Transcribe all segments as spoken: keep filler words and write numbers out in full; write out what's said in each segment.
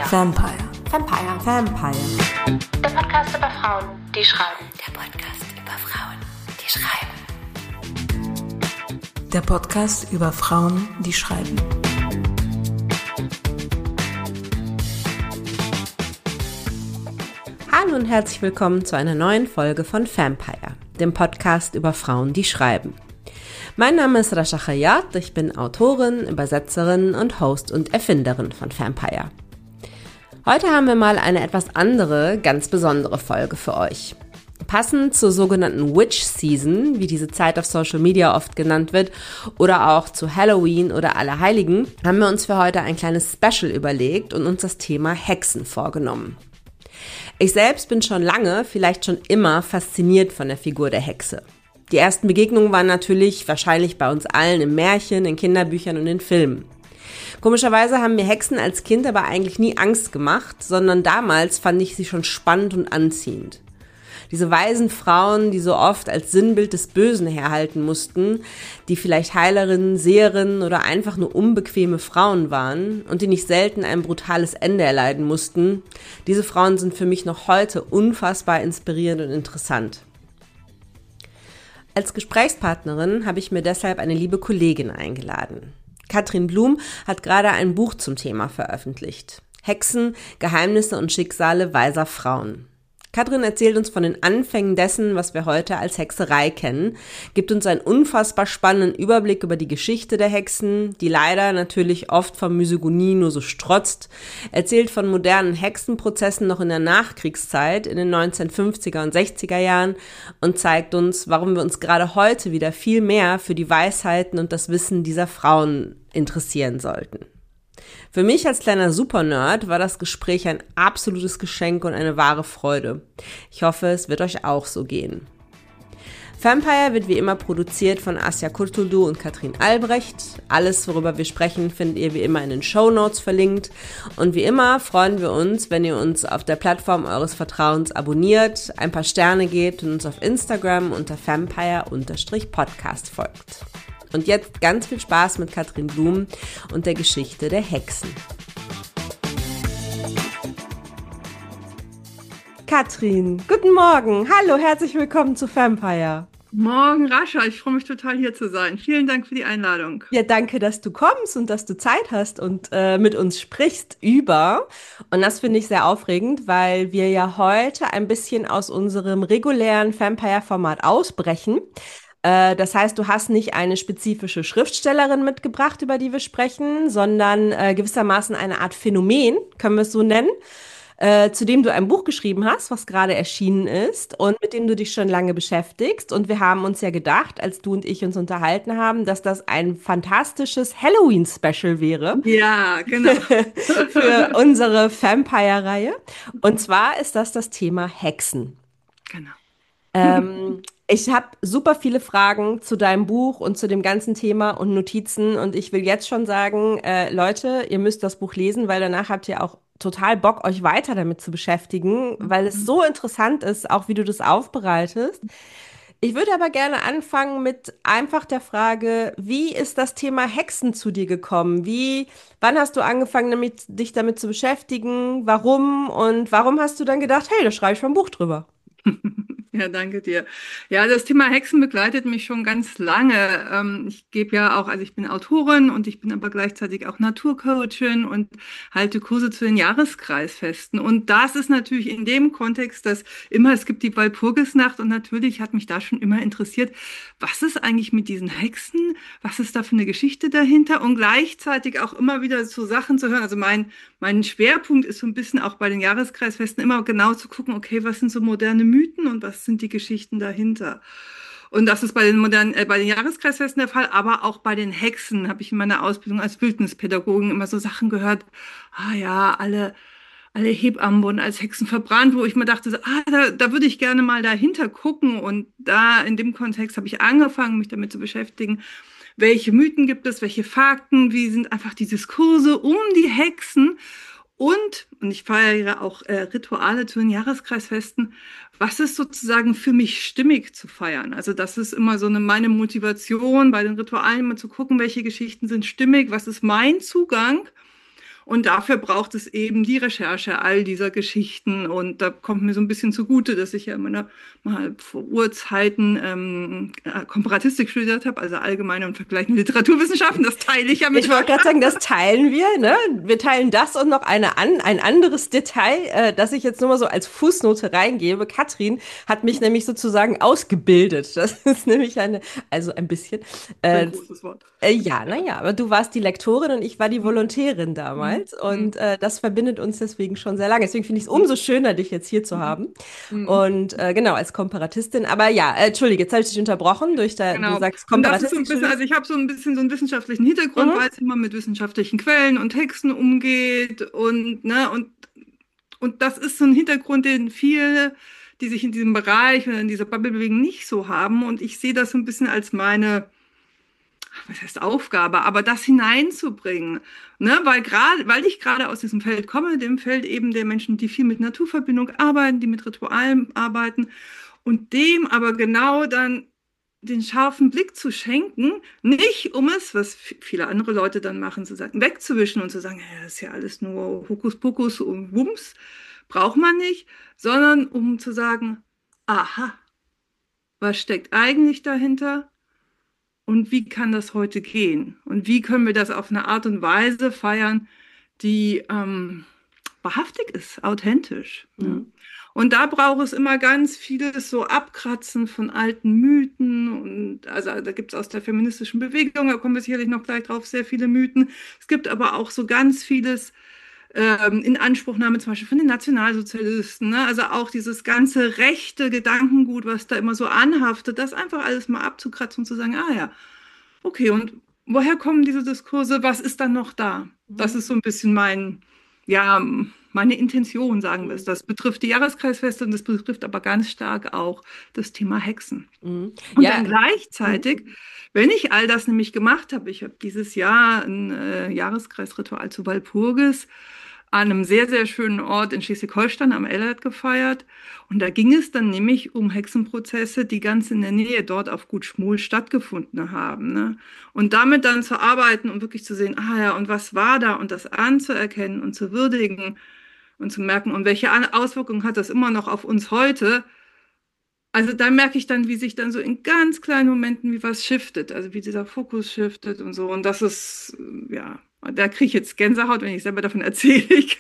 Vampire. Vampire. Vampire. Der Podcast über Frauen, die schreiben. Der Podcast über Frauen, die schreiben. Der Podcast über Frauen, die schreiben. Hallo und herzlich willkommen zu einer neuen Folge von Vampire, dem Podcast über Frauen, die schreiben. Mein Name ist Rasha Khayat, ich bin Autorin, Übersetzerin und Host und Erfinderin von Vampire. Heute haben wir mal eine etwas andere, ganz besondere Folge für euch. Passend zur sogenannten Witch Season, wie diese Zeit auf Social Media oft genannt wird, oder auch zu Halloween oder Allerheiligen, haben wir uns für heute ein kleines Special überlegt und uns das Thema Hexen vorgenommen. Ich selbst bin schon lange, vielleicht schon immer, fasziniert von der Figur der Hexe. Die ersten Begegnungen waren natürlich wahrscheinlich bei uns allen in Märchen, in Kinderbüchern und in Filmen. Komischerweise haben mir Hexen als Kind aber eigentlich nie Angst gemacht, sondern damals fand ich sie schon spannend und anziehend. Diese weisen Frauen, die so oft als Sinnbild des Bösen herhalten mussten, die vielleicht Heilerinnen, Seherinnen oder einfach nur unbequeme Frauen waren und die nicht selten ein brutales Ende erleiden mussten, diese Frauen sind für mich noch heute unfassbar inspirierend und interessant. Als Gesprächspartnerin habe ich mir deshalb eine liebe Kollegin eingeladen. Katrin Blum hat gerade ein Buch zum Thema veröffentlicht. Hexen, Geheimnisse und Schicksale weiser Frauen. Katrin erzählt uns von den Anfängen dessen, was wir heute als Hexerei kennen, gibt uns einen unfassbar spannenden Überblick über die Geschichte der Hexen, die leider natürlich oft von Misogynie nur so strotzt, erzählt von modernen Hexenprozessen noch in der Nachkriegszeit in den neunzehnhundertfünfziger und sechziger Jahren und zeigt uns, warum wir uns gerade heute wieder viel mehr für die Weisheiten und das Wissen dieser Frauen interessieren sollten. Für mich als kleiner Supernerd war das Gespräch ein absolutes Geschenk und eine wahre Freude. Ich hoffe, es wird euch auch so gehen. Vampire wird wie immer produziert von Asja Kurtuldu und Katrin Albrecht. Alles, worüber wir sprechen, findet ihr wie immer in den Shownotes verlinkt. Und wie immer freuen wir uns, wenn ihr uns auf der Plattform eures Vertrauens abonniert, ein paar Sterne gebt und uns auf Instagram unter vampire-podcast folgt. Und jetzt ganz viel Spaß mit Katrin Blum und der Geschichte der Hexen. Katrin, guten Morgen. Hallo, herzlich willkommen zu Vampire. Morgen, Rascha. Ich freue mich total, hier zu sein. Vielen Dank für die Einladung. Ja, danke, dass du kommst und dass du Zeit hast und äh, mit uns sprichst über. Und das finde ich sehr aufregend, weil wir ja heute ein bisschen aus unserem regulären Vampire-Format ausbrechen. Das heißt, du hast nicht eine spezifische Schriftstellerin mitgebracht, über die wir sprechen, sondern äh, gewissermaßen eine Art Phänomen, können wir es so nennen, äh, zu dem du ein Buch geschrieben hast, was gerade erschienen ist und mit dem du dich schon lange beschäftigst. Und wir haben uns ja gedacht, als du und ich uns unterhalten haben, dass das ein fantastisches Halloween-Special wäre. Ja, genau. Für unsere Vampire-Reihe. Und zwar ist das das Thema Hexen. Genau. Ähm, ich habe super viele Fragen zu deinem Buch und zu dem ganzen Thema und Notizen und ich will jetzt schon sagen, äh, Leute, ihr müsst das Buch lesen, weil danach habt ihr auch total Bock, euch weiter damit zu beschäftigen, weil es so interessant ist, auch wie du das aufbereitest. Ich würde aber gerne anfangen mit einfach der Frage, wie ist das Thema Hexen zu dir gekommen? Wie, wann hast du angefangen, damit, dich damit zu beschäftigen? Warum? Und warum hast du dann gedacht, hey, da schreibe ich mal ein Buch drüber? Ja, danke dir. Ja, das Thema Hexen begleitet mich schon ganz lange. Ähm, ich gebe ja auch, also ich bin Autorin und ich bin aber gleichzeitig auch Naturcoachin und halte Kurse zu den Jahreskreisfesten. Und das ist natürlich in dem Kontext, dass immer, es gibt die Walpurgisnacht und natürlich hat mich da schon immer interessiert, was ist eigentlich mit diesen Hexen? Was ist da für eine Geschichte dahinter? Und gleichzeitig auch immer wieder so Sachen zu hören. Also mein, mein Schwerpunkt ist so ein bisschen auch bei den Jahreskreisfesten immer genau zu gucken, okay, was sind so moderne Mythen und was sind die Geschichten dahinter? Und das ist bei den modernen, äh, bei den Jahreskreisfesten der Fall, aber auch bei den Hexen habe ich in meiner Ausbildung als Bildnispädagogin immer so Sachen gehört. Ah ja, alle, alle Hebammen wurden als Hexen verbrannt, wo ich mir dachte, so, ah, da, da würde ich gerne mal dahinter gucken. Und da in dem Kontext habe ich angefangen, mich damit zu beschäftigen. Welche Mythen gibt es? Welche Fakten? Wie sind einfach die Diskurse um die Hexen? Und, und ich feiere auch äh, Rituale zu den Jahreskreisfesten, was ist sozusagen für mich stimmig zu feiern? Also das ist immer so eine meine Motivation bei den Ritualen, immer zu gucken, welche Geschichten sind stimmig, was ist mein Zugang? Und dafür braucht es eben die Recherche all dieser Geschichten. Und da kommt mir so ein bisschen zugute, dass ich ja in meiner mal vor Urzeiten ähm, Komparatistik studiert habe, also allgemeine und vergleichende Literaturwissenschaften. Das teile ich ja mit Ich wollte gerade sagen, das teilen wir. Ne? Wir teilen das und noch eine an, ein anderes Detail, äh, das ich jetzt nur mal so als Fußnote reingebe. Katrin hat mich nämlich sozusagen ausgebildet. Das ist nämlich eine, also ein bisschen. Äh, ein großes Wort. Äh, ja, naja, aber du warst die Lektorin und ich war die Volontärin damals und äh, das verbindet uns deswegen schon sehr lange. Deswegen finde ich es umso schöner, dich jetzt hier zu haben. Und äh, genau, als Komparatistin. Aber ja, äh, Entschuldige, jetzt habe ich dich unterbrochen durch da, Genau. du sagst Und das ist so ein Komparatistik. bisschen, also ich habe so ein bisschen so einen wissenschaftlichen Hintergrund, Mhm. weiß, wie man mit wissenschaftlichen Quellen und Texten umgeht und, ne, und, und das ist so ein Hintergrund, den viele, die sich in diesem Bereich oder in dieser Bubble bewegen, nicht so haben. Und ich sehe das so ein bisschen als meine, was heißt Aufgabe, aber das hineinzubringen, ne, weil gerade, weil ich gerade aus diesem Feld komme, dem Feld eben der Menschen, die viel mit Naturverbindung arbeiten, die mit Ritualen arbeiten und dem aber genau dann den scharfen Blick zu schenken, nicht um es, was viele andere Leute dann machen, zu sagen, wegzuwischen und zu sagen, ja, das ist ja alles nur Hokuspokus und Wumms, braucht man nicht, sondern um zu sagen, aha, was steckt eigentlich dahinter? Und wie kann das heute gehen? Und wie können wir das auf eine Art und Weise feiern, die ähm, wahrhaftig ist, authentisch? Mhm. Ja. Und da braucht es immer ganz vieles so Abkratzen von alten Mythen. Und also da gibt es aus der feministischen Bewegung, da kommen wir sicherlich noch gleich drauf, sehr viele Mythen. Es gibt aber auch so ganz vieles ähm, in Anspruchnahme, zum Beispiel von den Nationalsozialisten. Ne? Also auch dieses ganze rechte Gedankengut, was da immer so anhaftet, das einfach alles mal abzukratzen und zu sagen, ah ja, okay, und woher kommen diese Diskurse? Was ist dann noch da? Das ist so ein bisschen mein, ja, meine Intention, sagen wir es. Das betrifft die Jahreskreisfeste und das betrifft aber ganz stark auch das Thema Hexen. Mhm. Und Ja. dann gleichzeitig, wenn ich all das nämlich gemacht habe, ich habe dieses Jahr ein äh, Jahreskreisritual zu Walpurgis an einem sehr, sehr schönen Ort in Schleswig-Holstein am Ellert gefeiert. Und da ging es dann nämlich um Hexenprozesse, die ganz in der Nähe dort auf Gut Schmool stattgefunden haben. Ne? Und damit dann zu arbeiten und wirklich zu sehen, ah ja, und was war da? Und das anzuerkennen und zu würdigen und zu merken, und welche Auswirkungen hat das immer noch auf uns heute? Also da merke ich dann, wie sich dann so in ganz kleinen Momenten wie was shiftet, also wie dieser Fokus shiftet und so. Und das ist, ja, da kriege ich jetzt Gänsehaut, wenn ich selber davon erzähle. Ich,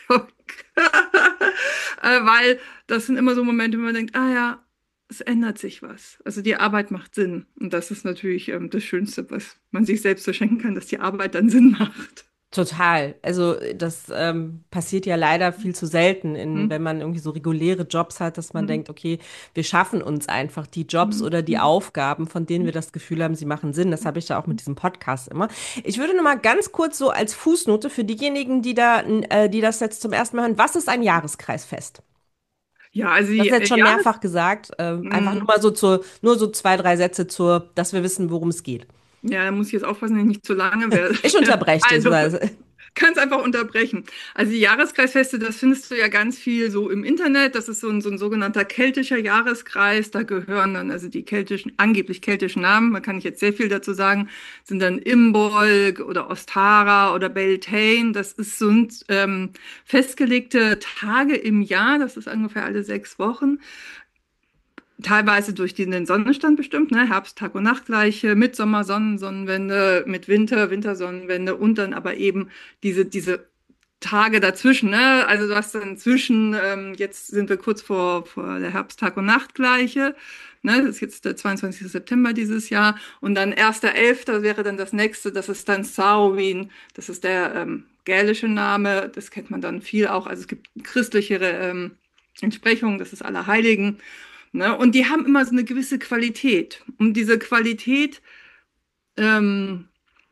weil das sind immer so Momente, wo man denkt, ah ja, es ändert sich was. Also die Arbeit macht Sinn. Und das ist natürlich ähm, das Schönste, was man sich selbst so schenken kann, dass die Arbeit dann Sinn macht. Total. Also das ähm, passiert ja leider viel zu selten, in, Mhm. wenn man irgendwie so reguläre Jobs hat, dass man Mhm. denkt, okay, wir schaffen uns einfach die Jobs Mhm. oder die Aufgaben, von denen wir das Gefühl haben, sie machen Sinn. Das habe ich ja auch mit diesem Podcast immer. Ich würde noch mal ganz kurz so als Fußnote für diejenigen, die da, äh, die das jetzt zum ersten Mal hören, was ist ein Jahreskreisfest? Ja, also Das die ist jetzt äh, schon Jahres mehrfach gesagt. Äh, einfach Mhm. nur mal so zur, nur so zwei, drei Sätze zur, dass wir wissen, worum es geht. Ja, da muss ich jetzt aufpassen, dass ich nicht zu lange werde. Ich unterbreche dich. Also, weil- kannst einfach unterbrechen. Also die Jahreskreisfeste, das findest du ja ganz viel so im Internet. Das ist so ein, so ein sogenannter keltischer Jahreskreis. Da gehören dann also die keltischen, angeblich keltischen Namen, man kann nicht jetzt sehr viel dazu sagen, sind dann Imbolc oder Ostara oder Beltane. Das ist, sind ähm, festgelegte Tage im Jahr. Das ist ungefähr alle sechs Wochen. Teilweise durch den, den Sonnenstand bestimmt, ne? Herbst, Tag und Nachtgleiche, Mitsommer, Sonnensonnenwende, mit Winter, Wintersonnenwende und dann aber eben diese, diese Tage dazwischen, ne? Also du hast dann zwischen, ähm, jetzt sind wir kurz vor, vor der Herbst, Tag und Nachtgleiche, ne? Das ist jetzt der zweiundzwanzigste September dieses Jahr und dann erster elfter wäre dann das nächste, das ist dann Samhain, das ist der ähm, gälische Name, das kennt man dann viel auch, also es gibt christliche ähm, Entsprechungen, das ist Allerheiligen. Ne? Und die haben immer so eine gewisse Qualität. Und diese Qualität, ähm,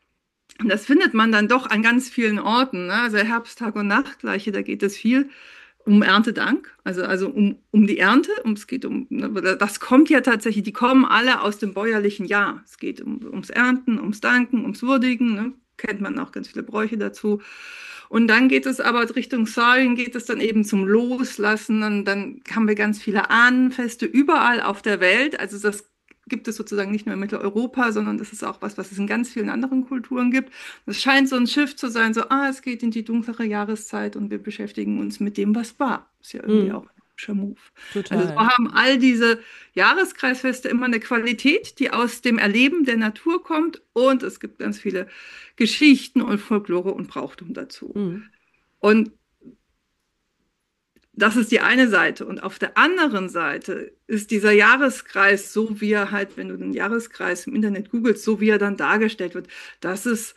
das findet man dann doch an ganz vielen Orten. Ne? Also Herbst, Tag und Nachtgleiche, da geht es viel um Erntedank, also, also um, um die Ernte. Um, es geht um, ne, das kommt ja tatsächlich, die kommen alle aus dem bäuerlichen Jahr. Es geht um, ums Ernten, ums Danken, ums Würdigen. Ne? Kennt man auch ganz viele Bräuche dazu. Und dann geht es aber Richtung Samhain, geht es dann eben zum Loslassen. Und dann haben wir ganz viele Ahnenfeste überall auf der Welt. Also das gibt es sozusagen nicht nur in Mitteleuropa, sondern das ist auch was, was es in ganz vielen anderen Kulturen gibt. Es scheint so ein Shift zu sein, so, ah, es geht in die dunklere Jahreszeit und wir beschäftigen uns mit dem, was war. Ist ja irgendwie Mhm. auch ein hübscher Move. Total. Also so haben all diese Jahreskreisfeste immer eine Qualität, die aus dem Erleben der Natur kommt, und es gibt ganz viele Geschichten und Folklore und Brauchtum dazu. Mhm. Und das ist die eine Seite. Und auf der anderen Seite ist dieser Jahreskreis, so wie er halt, wenn du den Jahreskreis im Internet googelst, so wie er dann dargestellt wird, das ist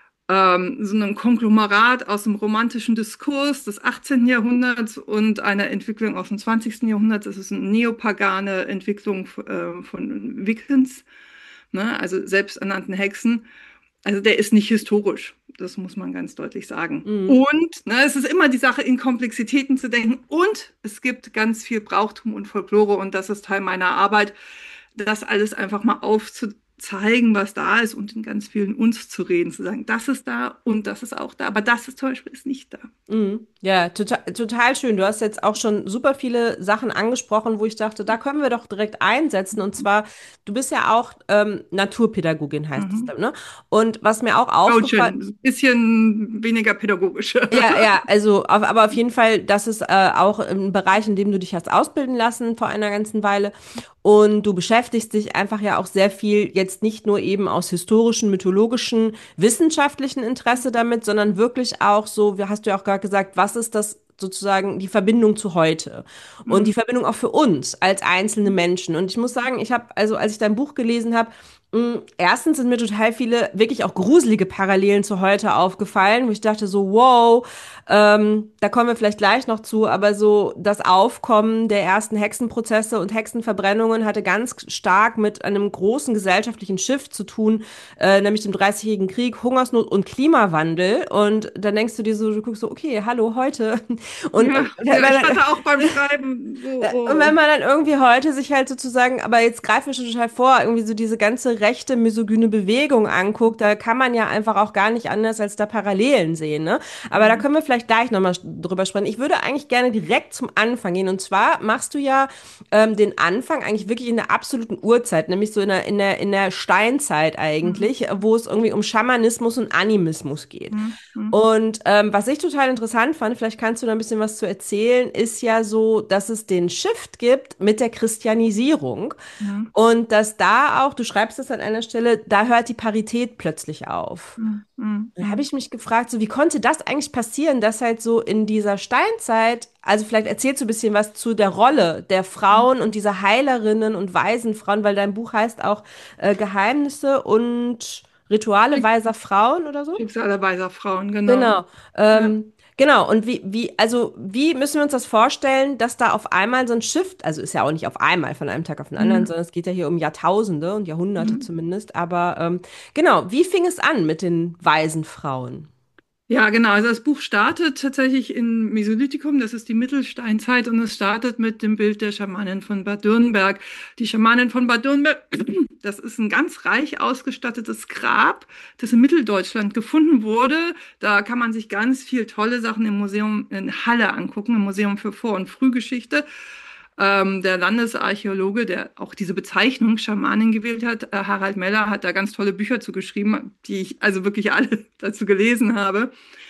ähm, so ein Konglomerat aus dem romantischen Diskurs des achtzehnten. Jahrhunderts und einer Entwicklung aus dem zwanzigsten. Jahrhundert. Das ist eine neopagane Entwicklung äh, von Wiccans, ne? Also selbsternannten Hexen. Also der ist nicht historisch, das muss man ganz deutlich sagen. Mhm. Und ne, es ist immer die Sache, in Komplexitäten zu denken. Und es gibt ganz viel Brauchtum und Folklore, und das ist Teil meiner Arbeit, das alles einfach mal aufzuzeigen, was da ist, und in ganz vielen uns zu reden, zu sagen, das ist da und das ist auch da, aber das ist zum Beispiel ist nicht da. Mhm. Ja, total, total schön. Du hast jetzt auch schon super viele Sachen angesprochen, wo ich dachte, da können wir doch direkt einsetzen. Und zwar, du bist ja auch ähm, Naturpädagogin, heißt es Mhm. dann, ne? Und was mir auch aufgefallen Coachin, ein bisschen weniger pädagogisch. Ja, ja, also, auf, aber auf jeden Fall, das ist äh, auch ein Bereich, in dem du dich hast ausbilden lassen vor einer ganzen Weile. Und du beschäftigst dich einfach ja auch sehr viel, jetzt nicht nur eben aus historischen, mythologischen, wissenschaftlichen Interesse damit, sondern wirklich auch so, wie hast du ja auch gerade gesagt, was ist das sozusagen die Verbindung zu heute und die Verbindung auch für uns als einzelne Menschen. Und ich muss sagen, ich habe, also als ich dein Buch gelesen habe, mh, erstens sind mir total viele wirklich auch gruselige Parallelen zu heute aufgefallen, wo ich dachte so, wow, ähm, da kommen wir vielleicht gleich noch zu, aber so das Aufkommen der ersten Hexenprozesse und Hexenverbrennungen hatte ganz stark mit einem großen gesellschaftlichen Shift zu tun, äh, nämlich dem Dreißigjährigen Krieg, Hungersnot und Klimawandel. Und dann denkst du dir so, du guckst so, okay, hallo, heute. Und, Ja, und, ja, ich hatte auch beim Schreiben so, oh. und wenn man dann irgendwie heute sich halt sozusagen, aber jetzt greifen wir schon total vor, irgendwie so diese ganze rechte misogyne Bewegung anguckt, da kann man ja einfach auch gar nicht anders als da Parallelen sehen, ne? Aber da können wir vielleicht gleich nochmal drüber sprechen. Ich würde eigentlich gerne direkt zum Anfang gehen. Und zwar machst du ja ähm, den Anfang eigentlich wirklich in der absoluten Urzeit, nämlich so in der, in der, in der Steinzeit eigentlich, mhm. wo es irgendwie um Schamanismus und Animismus geht. Mhm. Und ähm, was ich total interessant fand, vielleicht kannst du da ein bisschen was zu erzählen, ist ja so, dass es den Shift gibt mit der Christianisierung. Mhm. Und dass da auch, du schreibst es an einer Stelle, da hört die Parität plötzlich auf. Mhm. Da habe ich mich gefragt, so wie konnte das eigentlich passieren, dass halt so in dieser Steinzeit, also vielleicht erzählst du ein bisschen was zu der Rolle der Frauen und dieser Heilerinnen und weisen Frauen, weil dein Buch heißt auch äh, Geheimnisse und Rituale weiser Frauen oder so? Schicksale weiser Frauen, genau. Genau. Ähm, ja. Genau, und wie, wie, also wie müssen wir uns das vorstellen, dass da auf einmal so ein Shift, also ist ja auch nicht auf einmal von einem Tag auf den anderen, mhm. sondern es geht ja hier um Jahrtausende und Jahrhunderte mhm. zumindest, aber ähm, genau, wie fing es an mit den weisen Frauen? Ja, genau. Also das Buch startet tatsächlich in Mesolithikum, das ist die Mittelsteinzeit, und es startet mit dem Bild der Schamanin von Bad Dürnberg. Die Schamanin von Bad Dürnberg, das ist ein ganz reich ausgestattetes Grab, das in Mitteldeutschland gefunden wurde. Da kann man sich ganz viel tolle Sachen im Museum in Halle angucken, im Museum für Vor- und Frühgeschichte. Ähm, der Landesarchäologe, der auch diese Bezeichnung Schamanin gewählt hat, äh, Harald Meller, hat da ganz tolle Bücher zu geschrieben, die ich also wirklich alle dazu gelesen habe.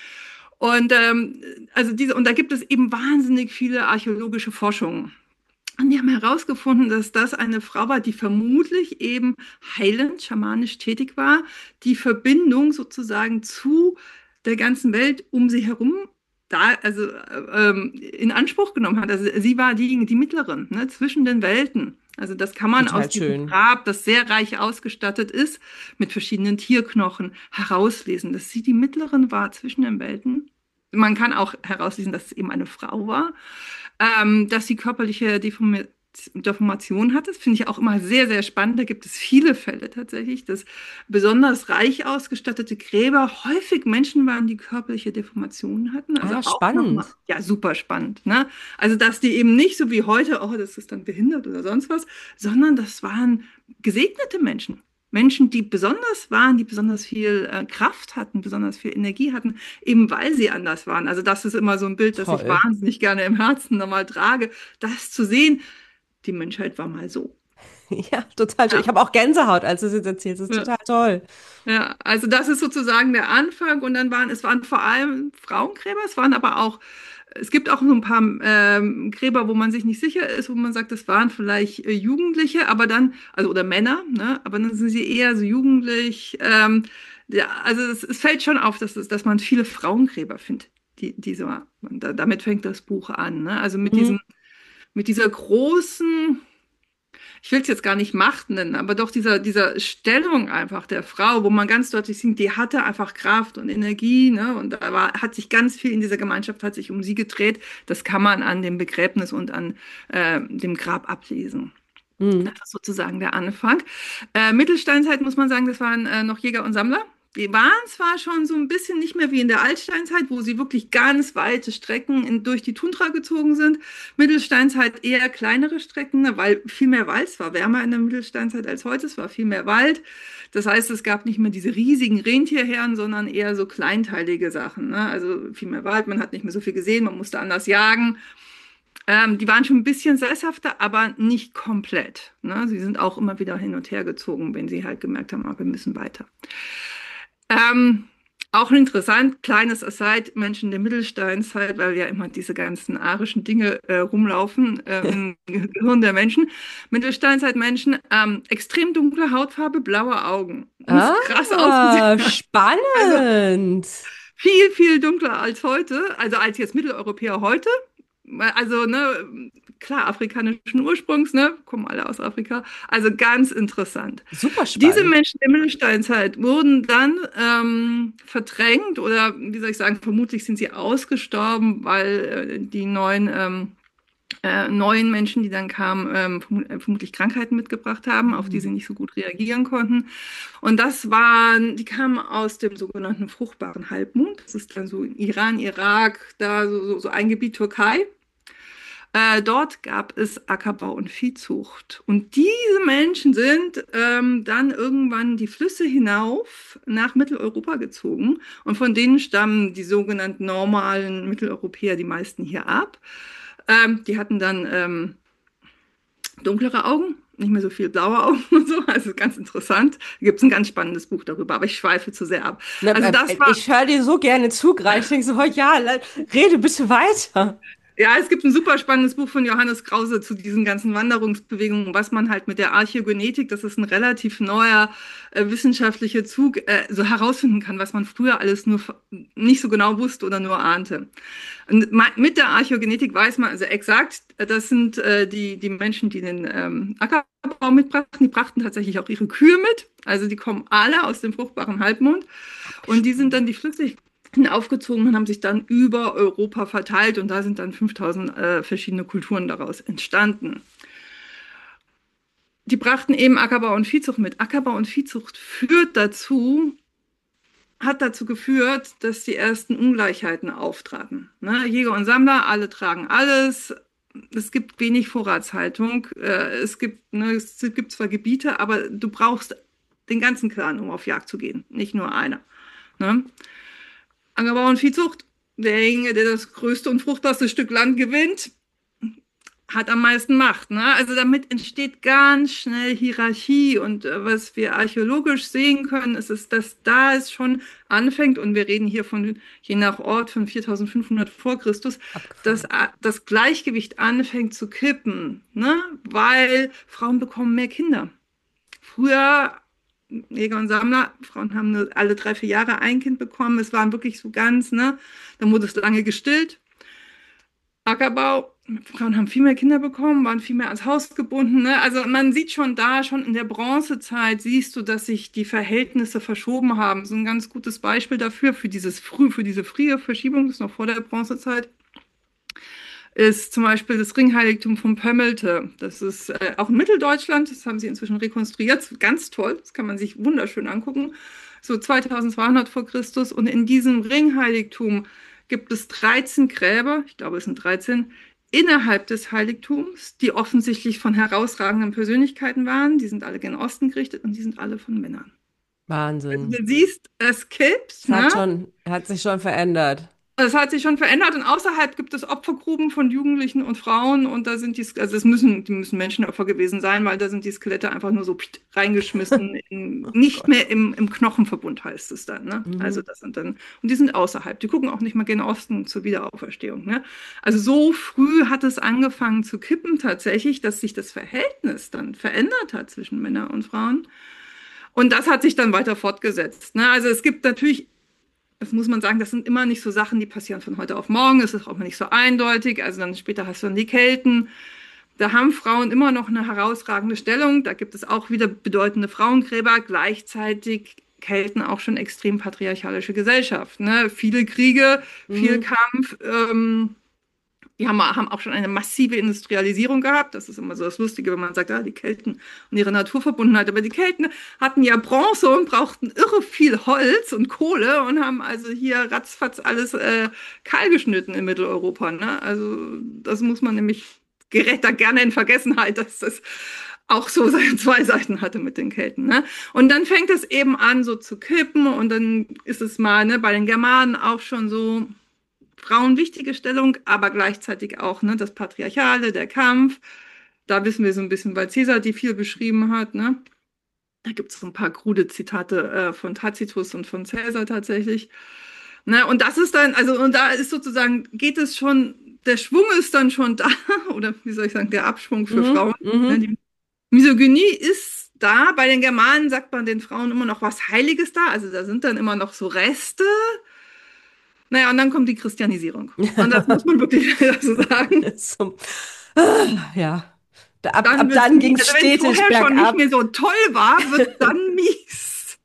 Und ähm, also diese, und da gibt es eben wahnsinnig viele archäologische Forschungen. Und die haben herausgefunden, dass das eine Frau war, die vermutlich eben heilend, schamanisch tätig war, die Verbindung sozusagen zu der ganzen Welt um sie herum da, also ähm, in Anspruch genommen hat. Also sie war die, die Mittlerin, ne, zwischen den Welten. Also das kann man Total aus diesem schön. Grab, das sehr reich ausgestattet ist, mit verschiedenen Tierknochen herauslesen, dass sie die Mittlerin war zwischen den Welten. Man kann auch herauslesen, dass es eben eine Frau war, ähm, dass sie körperliche Deform- Deformation hat. Das finde ich auch immer sehr, sehr spannend. Da gibt es viele Fälle tatsächlich, dass besonders reich ausgestattete Gräber häufig Menschen waren, die körperliche Deformationen hatten. Also Ah, auch spannend. noch mal, ja, super spannend. Ne? Also dass die eben nicht so wie heute, oh, das ist dann behindert oder sonst was, sondern das waren gesegnete Menschen. Menschen, die besonders waren, die besonders viel äh, Kraft hatten, besonders viel Energie hatten, eben weil sie anders waren. Also das ist immer so ein Bild, das Toll. ich wahnsinnig gerne im Herzen nochmal trage, das zu sehen, die Menschheit war mal so. Ja, total schön. Ja. Ich habe auch Gänsehaut, als du es jetzt erzählst. Das ist Ja. total toll. Ja, also das ist sozusagen der Anfang und dann waren, es waren vor allem Frauengräber, es waren aber auch, es gibt auch so ein paar ähm, Gräber, wo man sich nicht sicher ist, wo man sagt, das waren vielleicht äh, Jugendliche, aber dann, also oder Männer, ne, aber dann sind sie eher so jugendlich. Ähm, ja, also es, es fällt schon auf, dass, es, dass man viele Frauengräber findet, die, die so, und da, damit fängt das Buch an, ne? Also mit Mhm. diesem, mit dieser großen, ich will es jetzt gar nicht Macht nennen, aber doch dieser, dieser Stellung einfach der Frau, wo man ganz deutlich sieht, die hatte einfach Kraft und Energie, ne? Und da war, hat sich ganz viel in dieser Gemeinschaft, hat sich um sie gedreht. Das kann man an dem Begräbnis und an äh, dem Grab ablesen. Mhm. Das ist sozusagen der Anfang. Äh, Mittelsteinzeit muss man sagen, das waren äh, noch Jäger und Sammler. Die waren zwar schon so ein bisschen nicht mehr wie in der Altsteinzeit, wo sie wirklich ganz weite Strecken in, durch die Tundra gezogen sind. Mittelsteinzeit eher kleinere Strecken, ne, weil viel mehr Wald, es war wärmer in der Mittelsteinzeit als heute, es war viel mehr Wald. Das heißt, es gab nicht mehr diese riesigen Rentierherden, sondern eher so kleinteilige Sachen, ne? Also viel mehr Wald, man hat nicht mehr so viel gesehen, man musste anders jagen. Ähm, die waren schon ein bisschen sesshafter, aber nicht komplett, ne? Sie sind auch immer wieder hin und her gezogen, wenn sie halt gemerkt haben, ah, wir müssen weiter. Ähm, auch interessant, kleines Aside, Menschen der Mittelsteinzeit, weil ja immer diese ganzen arischen Dinge äh, rumlaufen äh, im Gehirn der Menschen. Mittelsteinzeitmenschen, ähm, extrem dunkle Hautfarbe, blaue Augen. Muss krass Ah, ausgesehen haben. Also spannend. viel, viel dunkler als heute, also als jetzt Mitteleuropäer heute. Also, ne, klar, afrikanischen Ursprungs, ne, kommen alle aus Afrika. Also ganz interessant. Super Diese spannend. Menschen der Mittelsteinzeit wurden dann ähm, verdrängt oder, wie soll ich sagen, vermutlich sind sie ausgestorben, weil äh, die neuen, ähm, äh, neuen Menschen, die dann kamen, ähm, verm äh, vermutlich Krankheiten mitgebracht haben, auf die sie nicht so gut reagieren konnten. Und das waren, die kamen aus dem sogenannten fruchtbaren Halbmond. Das ist dann so Iran, Irak, da so, so, so ein Gebiet Türkei. Äh, dort gab es Ackerbau und Viehzucht. Und diese Menschen sind ähm, dann irgendwann die Flüsse hinauf nach Mitteleuropa gezogen. Und von denen stammen die sogenannten normalen Mitteleuropäer, die meisten hier ab. Ähm, die hatten dann ähm, dunklere Augen, nicht mehr so viel blaue Augen und so. Also ganz interessant. Da gibt es ein ganz spannendes Buch darüber, aber ich schweife zu sehr ab. Na, Also das äh, war. ich höre dir so gerne zu gerade. Ich denke so, oh ja, le- rede bitte weiter. Ja, es gibt ein super spannendes Buch von Johannes Krause zu diesen ganzen Wanderungsbewegungen, was man halt mit der Archäogenetik, das ist ein relativ neuer äh, wissenschaftlicher Zug, äh, so herausfinden kann, was man früher alles nur f- nicht so genau wusste oder nur ahnte. Und ma- mit der Archäogenetik weiß man also exakt, äh, das sind äh, die, die Menschen, die den ähm, Ackerbau mitbrachten, die brachten tatsächlich auch ihre Kühe mit, also die kommen alle aus dem fruchtbaren Halbmond und die sind dann die Flüssigkeit aufgezogen und haben sich dann über Europa verteilt und da sind dann fünftausend äh, verschiedene Kulturen daraus entstanden. Die brachten eben Ackerbau und Viehzucht mit. Ackerbau und Viehzucht führt dazu, hat dazu geführt, dass die ersten Ungleichheiten auftraten. Ne? Jäger und Sammler, alle tragen alles. Es gibt wenig Vorratshaltung. Äh, es gibt, ne, es gibt zwar Gebiete, aber du brauchst den ganzen Clan, um auf Jagd zu gehen, nicht nur einer. Ne? Ackerbau und Viehzucht, derjenige, der das größte und fruchtbarste Stück Land gewinnt, hat am meisten Macht. Ne? Also damit entsteht ganz schnell Hierarchie und äh, was wir archäologisch sehen können, ist, ist, dass da es schon anfängt und wir reden hier von, je nach Ort, von viertausendfünfhundert vor Christus, dass äh, das Gleichgewicht anfängt zu kippen, ne? Weil Frauen bekommen mehr Kinder. Früher Jäger und Sammler, Frauen haben nur alle drei, vier Jahre ein Kind bekommen. Es waren wirklich so ganz, ne? Dann wurde es lange gestillt. Ackerbau, Frauen haben viel mehr Kinder bekommen, waren viel mehr ans Haus gebunden, ne? Also man sieht schon da, schon in der Bronzezeit siehst du, dass sich die Verhältnisse verschoben haben. So ein ganz gutes Beispiel dafür, für dieses früh, für diese frühe Verschiebung, das ist noch vor der Bronzezeit, ist zum Beispiel das Ringheiligtum von Pömmelte. Das ist äh, auch in Mitteldeutschland, das haben sie inzwischen rekonstruiert, ganz toll, das kann man sich wunderschön angucken, so zweitausendzweihundert vor Christus. Und in diesem Ringheiligtum gibt es dreizehn Gräber, ich glaube es sind dreizehn, innerhalb des Heiligtums, die offensichtlich von herausragenden Persönlichkeiten waren. Die sind alle gen Osten gerichtet und die sind alle von Männern. Also Wahnsinn. du siehst, es kippt, Es hat ne? schon, hat sich schon verändert. Das hat sich schon verändert und außerhalb gibt es Opfergruben von Jugendlichen und Frauen und da sind die, also es müssen, die müssen Menschenopfer gewesen sein, weil da sind die Skelette einfach nur so pst, reingeschmissen, in, Oh nicht Gott. mehr im, im Knochenverbund heißt es dann, ne? Also Mhm. das sind dann, und die sind außerhalb, die gucken auch nicht mal gen Osten zur Wiederauferstehung, ne? Also so früh hat es angefangen zu kippen tatsächlich, dass sich das Verhältnis dann verändert hat zwischen Männern und Frauen. Und das hat sich dann weiter fortgesetzt. Ne? Also es gibt natürlich, das muss man sagen, das sind immer nicht so Sachen, die passieren von heute auf morgen. Es ist auch immer nicht so eindeutig. Also dann später hast du dann die Kelten. Da haben Frauen immer noch eine herausragende Stellung. Da gibt es auch wieder bedeutende Frauengräber. Gleichzeitig Kelten auch schon extrem patriarchalische Gesellschaft. Ne? Viele Kriege, viel Mhm. Kampf. Ähm, die haben, haben auch schon eine massive Industrialisierung gehabt. Das ist immer so das Lustige, wenn man sagt, ah, die Kelten und ihre Naturverbundenheit. Aber die Kelten hatten ja Bronze und brauchten irre viel Holz und Kohle und haben also hier ratzfatz alles äh, kahl geschnitten in Mitteleuropa. Ne? Also das muss man nämlich gerät da gerne in Vergessenheit, dass das auch so seine zwei Seiten hatte mit den Kelten. Ne? Und dann fängt es eben an, so zu kippen und dann ist es mal ne, bei den Germanen auch schon so, Frauen wichtige Stellung, aber gleichzeitig auch ne, das Patriarchale, der Kampf. Da wissen wir so ein bisschen, weil Caesar die viel beschrieben hat. Ne? Da gibt es so ein paar krude Zitate äh, von Tacitus und von Caesar tatsächlich. Ne? Und das ist dann, also und da ist sozusagen, geht es schon, der Schwung ist dann schon da, oder wie soll ich sagen, der Abschwung für Mhm. Frauen. Ne? Mhm. Die Misogynie ist da. Bei den Germanen sagt man den Frauen immer noch was Heiliges da. Also da sind dann immer noch so Reste. Naja, und dann kommt die Christianisierung. Und das muss man wirklich so sagen. So, ah, ja. Da- Ab, Dann ab wird's dann ging mies. es Also wenn es stetig vorher schon nicht bergab. mehr so toll war, wird dann mies.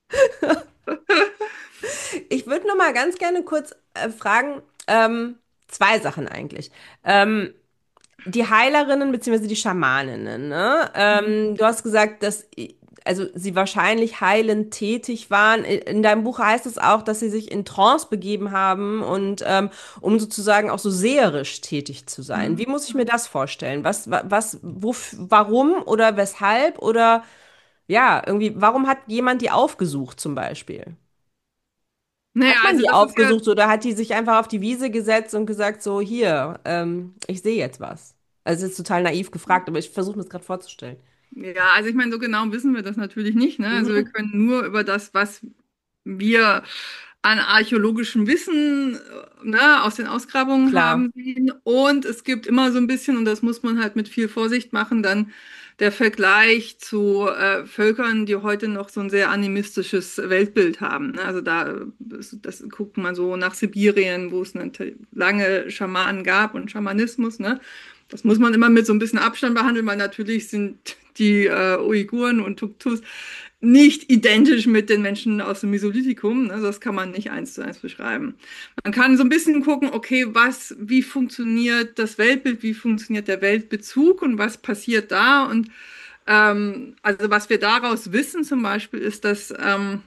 Ich würde noch mal ganz gerne kurz äh, fragen, ähm, zwei Sachen eigentlich. Ähm, die Heilerinnen beziehungsweise die Schamaninnen, ne? Ähm, du hast gesagt, dass i- also sie wahrscheinlich heilend tätig waren. I- In deinem Buch heißt es auch, dass sie sich in Trance begeben haben und ähm, um sozusagen auch so seherisch tätig zu sein. Wie muss ich mir das vorstellen? Was, wa- was, wof- warum oder weshalb oder ja, irgendwie, warum hat jemand die aufgesucht zum Beispiel? Naja, Hat man also die das ist ja, aufgesucht oder hat die sich einfach auf die Wiese gesetzt und gesagt, so hier, ähm, ich sehe jetzt was? Also es ist total naiv gefragt, aber ich versuche mir das gerade vorzustellen. ja, also ich meine, so genau wissen wir das natürlich nicht, ne? Also wir Mhm. können nur über das, was wir an archäologischem Wissen, äh, ne, aus den Ausgrabungen Klar, haben sehen. Und es gibt immer so ein bisschen, und das muss man halt mit viel Vorsicht machen, dann der Vergleich zu äh, Völkern, die heute noch so ein sehr animistisches Weltbild haben. Ne? Also da, äh, das, das guckt man so nach Sibirien, wo es natürlich lange Schamanen gab und Schamanismus, ne? Das muss man immer mit so ein bisschen Abstand behandeln, weil natürlich sind die äh, Uiguren und Tuktus nicht identisch mit den Menschen aus dem Mesolithikum. Ne? Das kann man nicht eins zu eins beschreiben. Man kann so ein bisschen gucken, okay, was, wie funktioniert das Weltbild, wie funktioniert der Weltbezug und was passiert da? Und ähm, also was wir daraus wissen zum Beispiel ist, dass ähm,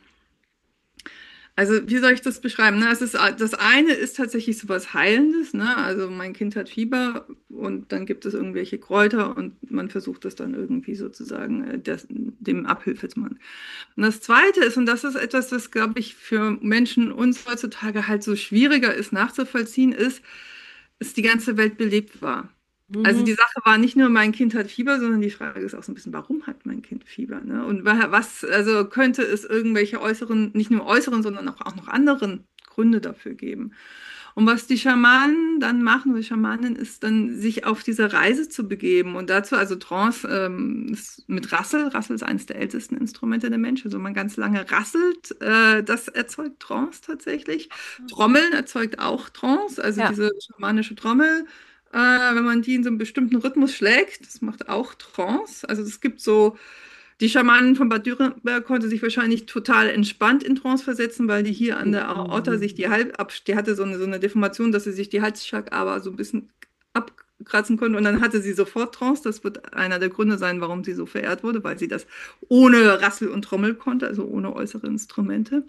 also, wie soll ich das beschreiben? Ne? Es ist, das eine ist tatsächlich so was Heilendes, ne? Also mein Kind hat Fieber und dann gibt es irgendwelche Kräuter und man versucht das dann irgendwie sozusagen äh, das, dem Abhilfe zu machen. Und das zweite ist, und das ist etwas, was, glaube ich, für Menschen uns heutzutage halt so schwieriger ist nachzuvollziehen, ist, dass die ganze Welt belebt war. Also die mhm. Sache war nicht nur, mein Kind hat Fieber, sondern die Frage ist auch so ein bisschen, warum hat mein Kind Fieber? Ne? Und wa- was, also könnte es irgendwelche äußeren, nicht nur äußeren, sondern auch, auch noch anderen Gründe dafür geben? Und was die Schamanen dann machen, die Schamanen, ist dann, sich auf diese Reise zu begeben. Und dazu, also Trance ähm, ist mit Rassel, Rassel ist eines der ältesten Instrumente der Menschen. Also wenn man ganz lange rasselt, äh, das erzeugt Trance tatsächlich. Trommeln erzeugt auch Trance, also Ja. diese schamanische Trommel. Äh, wenn man die in so einem bestimmten Rhythmus schlägt, das macht auch Trance. Also es gibt so, die Schamanen von Bad Dürrenberg konnte sich wahrscheinlich total entspannt in Trance versetzen, weil die hier an der Aorta sich die Halb, ab, die hatte so eine, so eine Deformation, dass sie sich die Halsschlagader so ein bisschen abkratzen konnte und dann hatte sie sofort Trance. Das wird einer der Gründe sein, warum sie so verehrt wurde, weil sie das ohne Rassel und Trommel konnte, also ohne äußere Instrumente.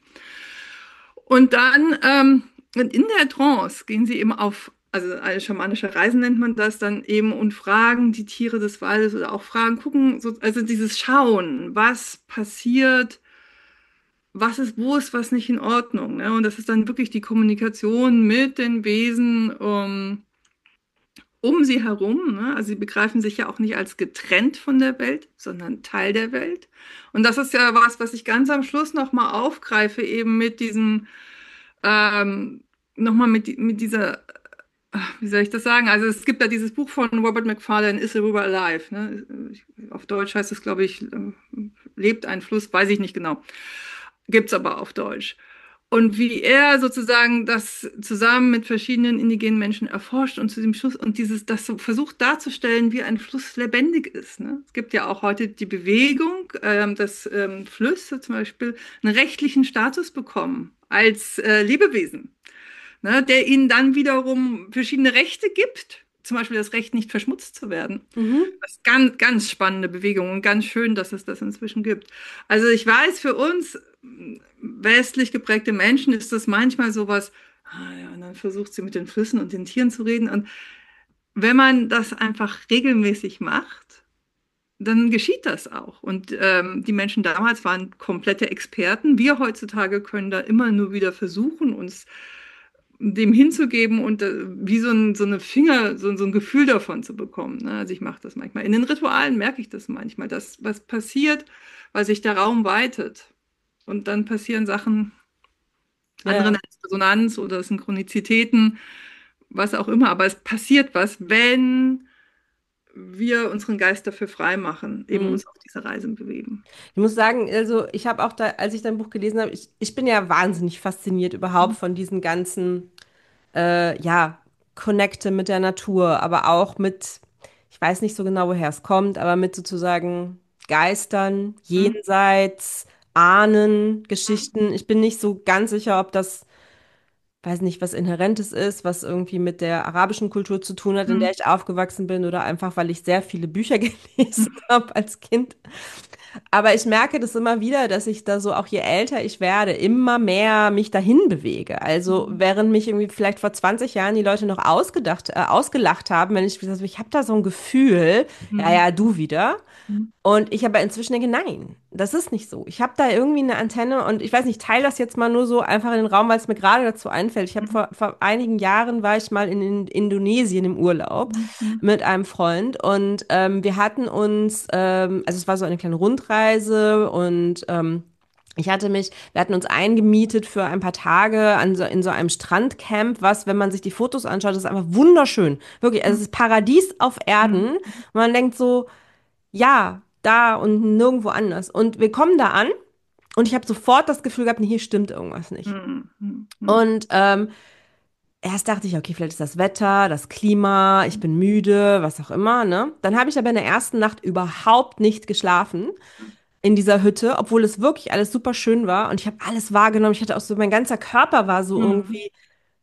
Und dann ähm, in der Trance gehen sie eben auf, also eine schamanische Reise nennt man das dann eben, und fragen die Tiere des Waldes oder auch fragen, gucken, so, also dieses Schauen, was passiert, was ist, wo ist was nicht in Ordnung, ne? Und das ist dann wirklich die Kommunikation mit den Wesen um, um sie herum, ne? Also sie begreifen sich ja auch nicht als getrennt von der Welt, sondern Teil der Welt. Und das ist ja was, was ich ganz am Schluss nochmal aufgreife, eben mit diesem, ähm, nochmal mit, die- mit dieser, ach, wie soll ich das sagen? Also es gibt ja dieses Buch von Robert Macfarlane, Is a River Alive? Ne? Ich- Auf Deutsch heißt es, glaube ich, äh, lebt ein Fluss, weiß ich nicht genau. Gibt's aber auf Deutsch. Und wie er sozusagen das zusammen mit verschiedenen indigenen Menschen erforscht und zu dem Schluss und dieses, das so versucht darzustellen, wie ein Fluss lebendig ist. Ne? Es gibt ja auch heute die Bewegung, ähm, dass ähm, Flüsse zum Beispiel einen rechtlichen Status bekommen als äh, Lebewesen, ne? Der ihnen dann wiederum verschiedene Rechte gibt. Zum Beispiel das Recht, nicht verschmutzt zu werden. Mhm. Das ist ganz, ganz spannende Bewegung und ganz schön, dass es das inzwischen gibt. Also ich weiß, für uns mm, westlich geprägte Menschen ist das manchmal sowas, ah ja, und dann versucht sie mit den Flüssen und den Tieren zu reden. Und wenn man das einfach regelmäßig macht, dann geschieht das auch. Und ähm, die Menschen damals waren komplette Experten. Wir heutzutage können da immer nur wieder versuchen, uns dem hinzugeben und äh, wie so ein, so eine Finger, so, so ein Gefühl davon zu bekommen. Ne? Also ich mache das manchmal. In den Ritualen merke ich das manchmal, dass was passiert, weil sich der Raum weitet. Und dann passieren Sachen, andere Ja. nennen es Resonanz oder Synchronizitäten, was auch immer. Aber es passiert was, wenn wir unseren Geist dafür frei machen, eben Mhm. uns auf diese Reise bewegen. Ich muss sagen, also ich habe auch da, als ich dein Buch gelesen habe, ich, ich bin ja wahnsinnig fasziniert überhaupt von diesen ganzen, äh, ja, Connecte mit der Natur, aber auch mit, ich weiß nicht so genau, woher es kommt, aber mit sozusagen Geistern, Mhm. Jenseits, Ahnen, Geschichten. Ich bin nicht so ganz sicher, ob das, weiß nicht, was Inhärentes ist, was irgendwie mit der arabischen Kultur zu tun hat, in der Mhm. ich aufgewachsen bin, oder einfach, weil ich sehr viele Bücher gelesen habe als Kind. Aber ich merke das immer wieder, dass ich da so, auch je älter ich werde, immer mehr mich dahin bewege. Also Mhm. während mich irgendwie vielleicht vor zwanzig Jahren die Leute noch ausgedacht, äh, ausgelacht haben, wenn ich gesagt habe, ich habe da so ein Gefühl, ja, Mhm. ja, du wieder. Mhm. Und ich aber inzwischen denke, nein, das ist nicht so. Ich habe da irgendwie eine Antenne und ich weiß nicht, ich teile das jetzt mal nur so einfach in den Raum, weil es mir gerade dazu einfällt. Ich habe Mhm. vor, vor einigen Jahren war ich mal in, in Indonesien im Urlaub Mhm. mit einem Freund und ähm, wir hatten uns, ähm, also es war so eine kleine Rundreise und ähm, ich hatte mich, wir hatten uns eingemietet für ein paar Tage an so, in so einem Strandcamp, was, wenn man sich die Fotos anschaut, ist einfach wunderschön. Wirklich, also es ist Paradies auf Mhm. Erden. Und man denkt so, ja, da und nirgendwo anders. Und wir kommen da an und ich habe sofort das Gefühl gehabt, nee, hier stimmt irgendwas nicht. Mhm. Mhm. Mhm. Und ähm, erst dachte ich, okay, vielleicht ist das Wetter, das Klima, ich bin müde, was auch immer, ne? Dann habe ich aber in der ersten Nacht überhaupt nicht geschlafen in dieser Hütte, obwohl es wirklich alles super schön war und ich habe alles wahrgenommen. Ich hatte auch so, mein ganzer Körper war so Mhm. irgendwie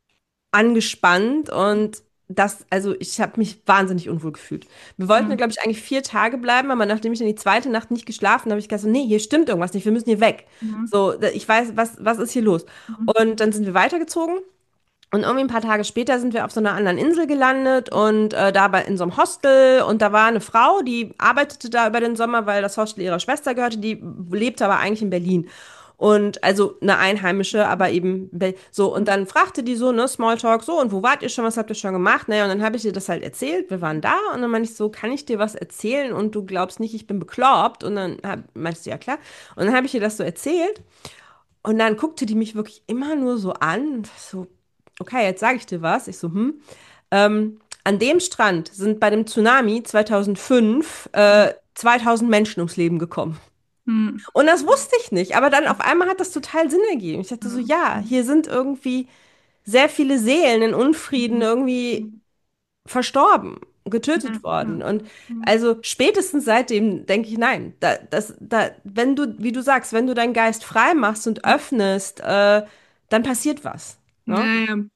angespannt und das, also ich habe mich wahnsinnig unwohl gefühlt. Wir wollten, Mhm. glaube ich, eigentlich vier Tage bleiben, aber nachdem ich dann die zweite Nacht nicht geschlafen habe, habe ich gesagt, so, nee, hier stimmt irgendwas nicht, wir müssen hier weg. Mhm. So, da- ich weiß, was, was ist hier los? Mhm. Und dann sind wir weitergezogen und irgendwie ein paar Tage später sind wir auf so einer anderen Insel gelandet und äh, da bei, in so einem Hostel und da war eine Frau, die arbeitete da über den Sommer, weil das Hostel ihrer Schwester gehörte, die lebte aber eigentlich in Berlin. Und also eine Einheimische, aber eben Be- so. Und dann fragte die so, ne, Smalltalk, so, und wo wart ihr schon, was habt ihr schon gemacht? Naja, und dann habe ich ihr das halt erzählt, wir waren da und dann meinte ich so, kann ich dir was erzählen und du glaubst nicht, ich bin bekloppt? Und dann hab, meinte sie, ja klar. Und dann habe ich ihr das so erzählt und dann guckte die mich wirklich immer nur so an und so, okay, jetzt sage ich dir was. Ich so, hm. Ähm, an dem Strand sind bei dem Tsunami zweitausendfünf äh, zweitausend Menschen ums Leben gekommen. Mhm. Und das wusste ich nicht, aber dann auf einmal hat das total Sinn ergeben. Ich dachte so, Mhm. ja, hier sind irgendwie sehr viele Seelen in Unfrieden Mhm. irgendwie Mhm. verstorben, Ja, getötet ja. worden. Und Mhm. also spätestens seitdem denke ich, nein, da, das, da, wenn du, wie du sagst, wenn du deinen Geist frei machst und öffnest, äh, dann passiert was. Ja, Ne? ja.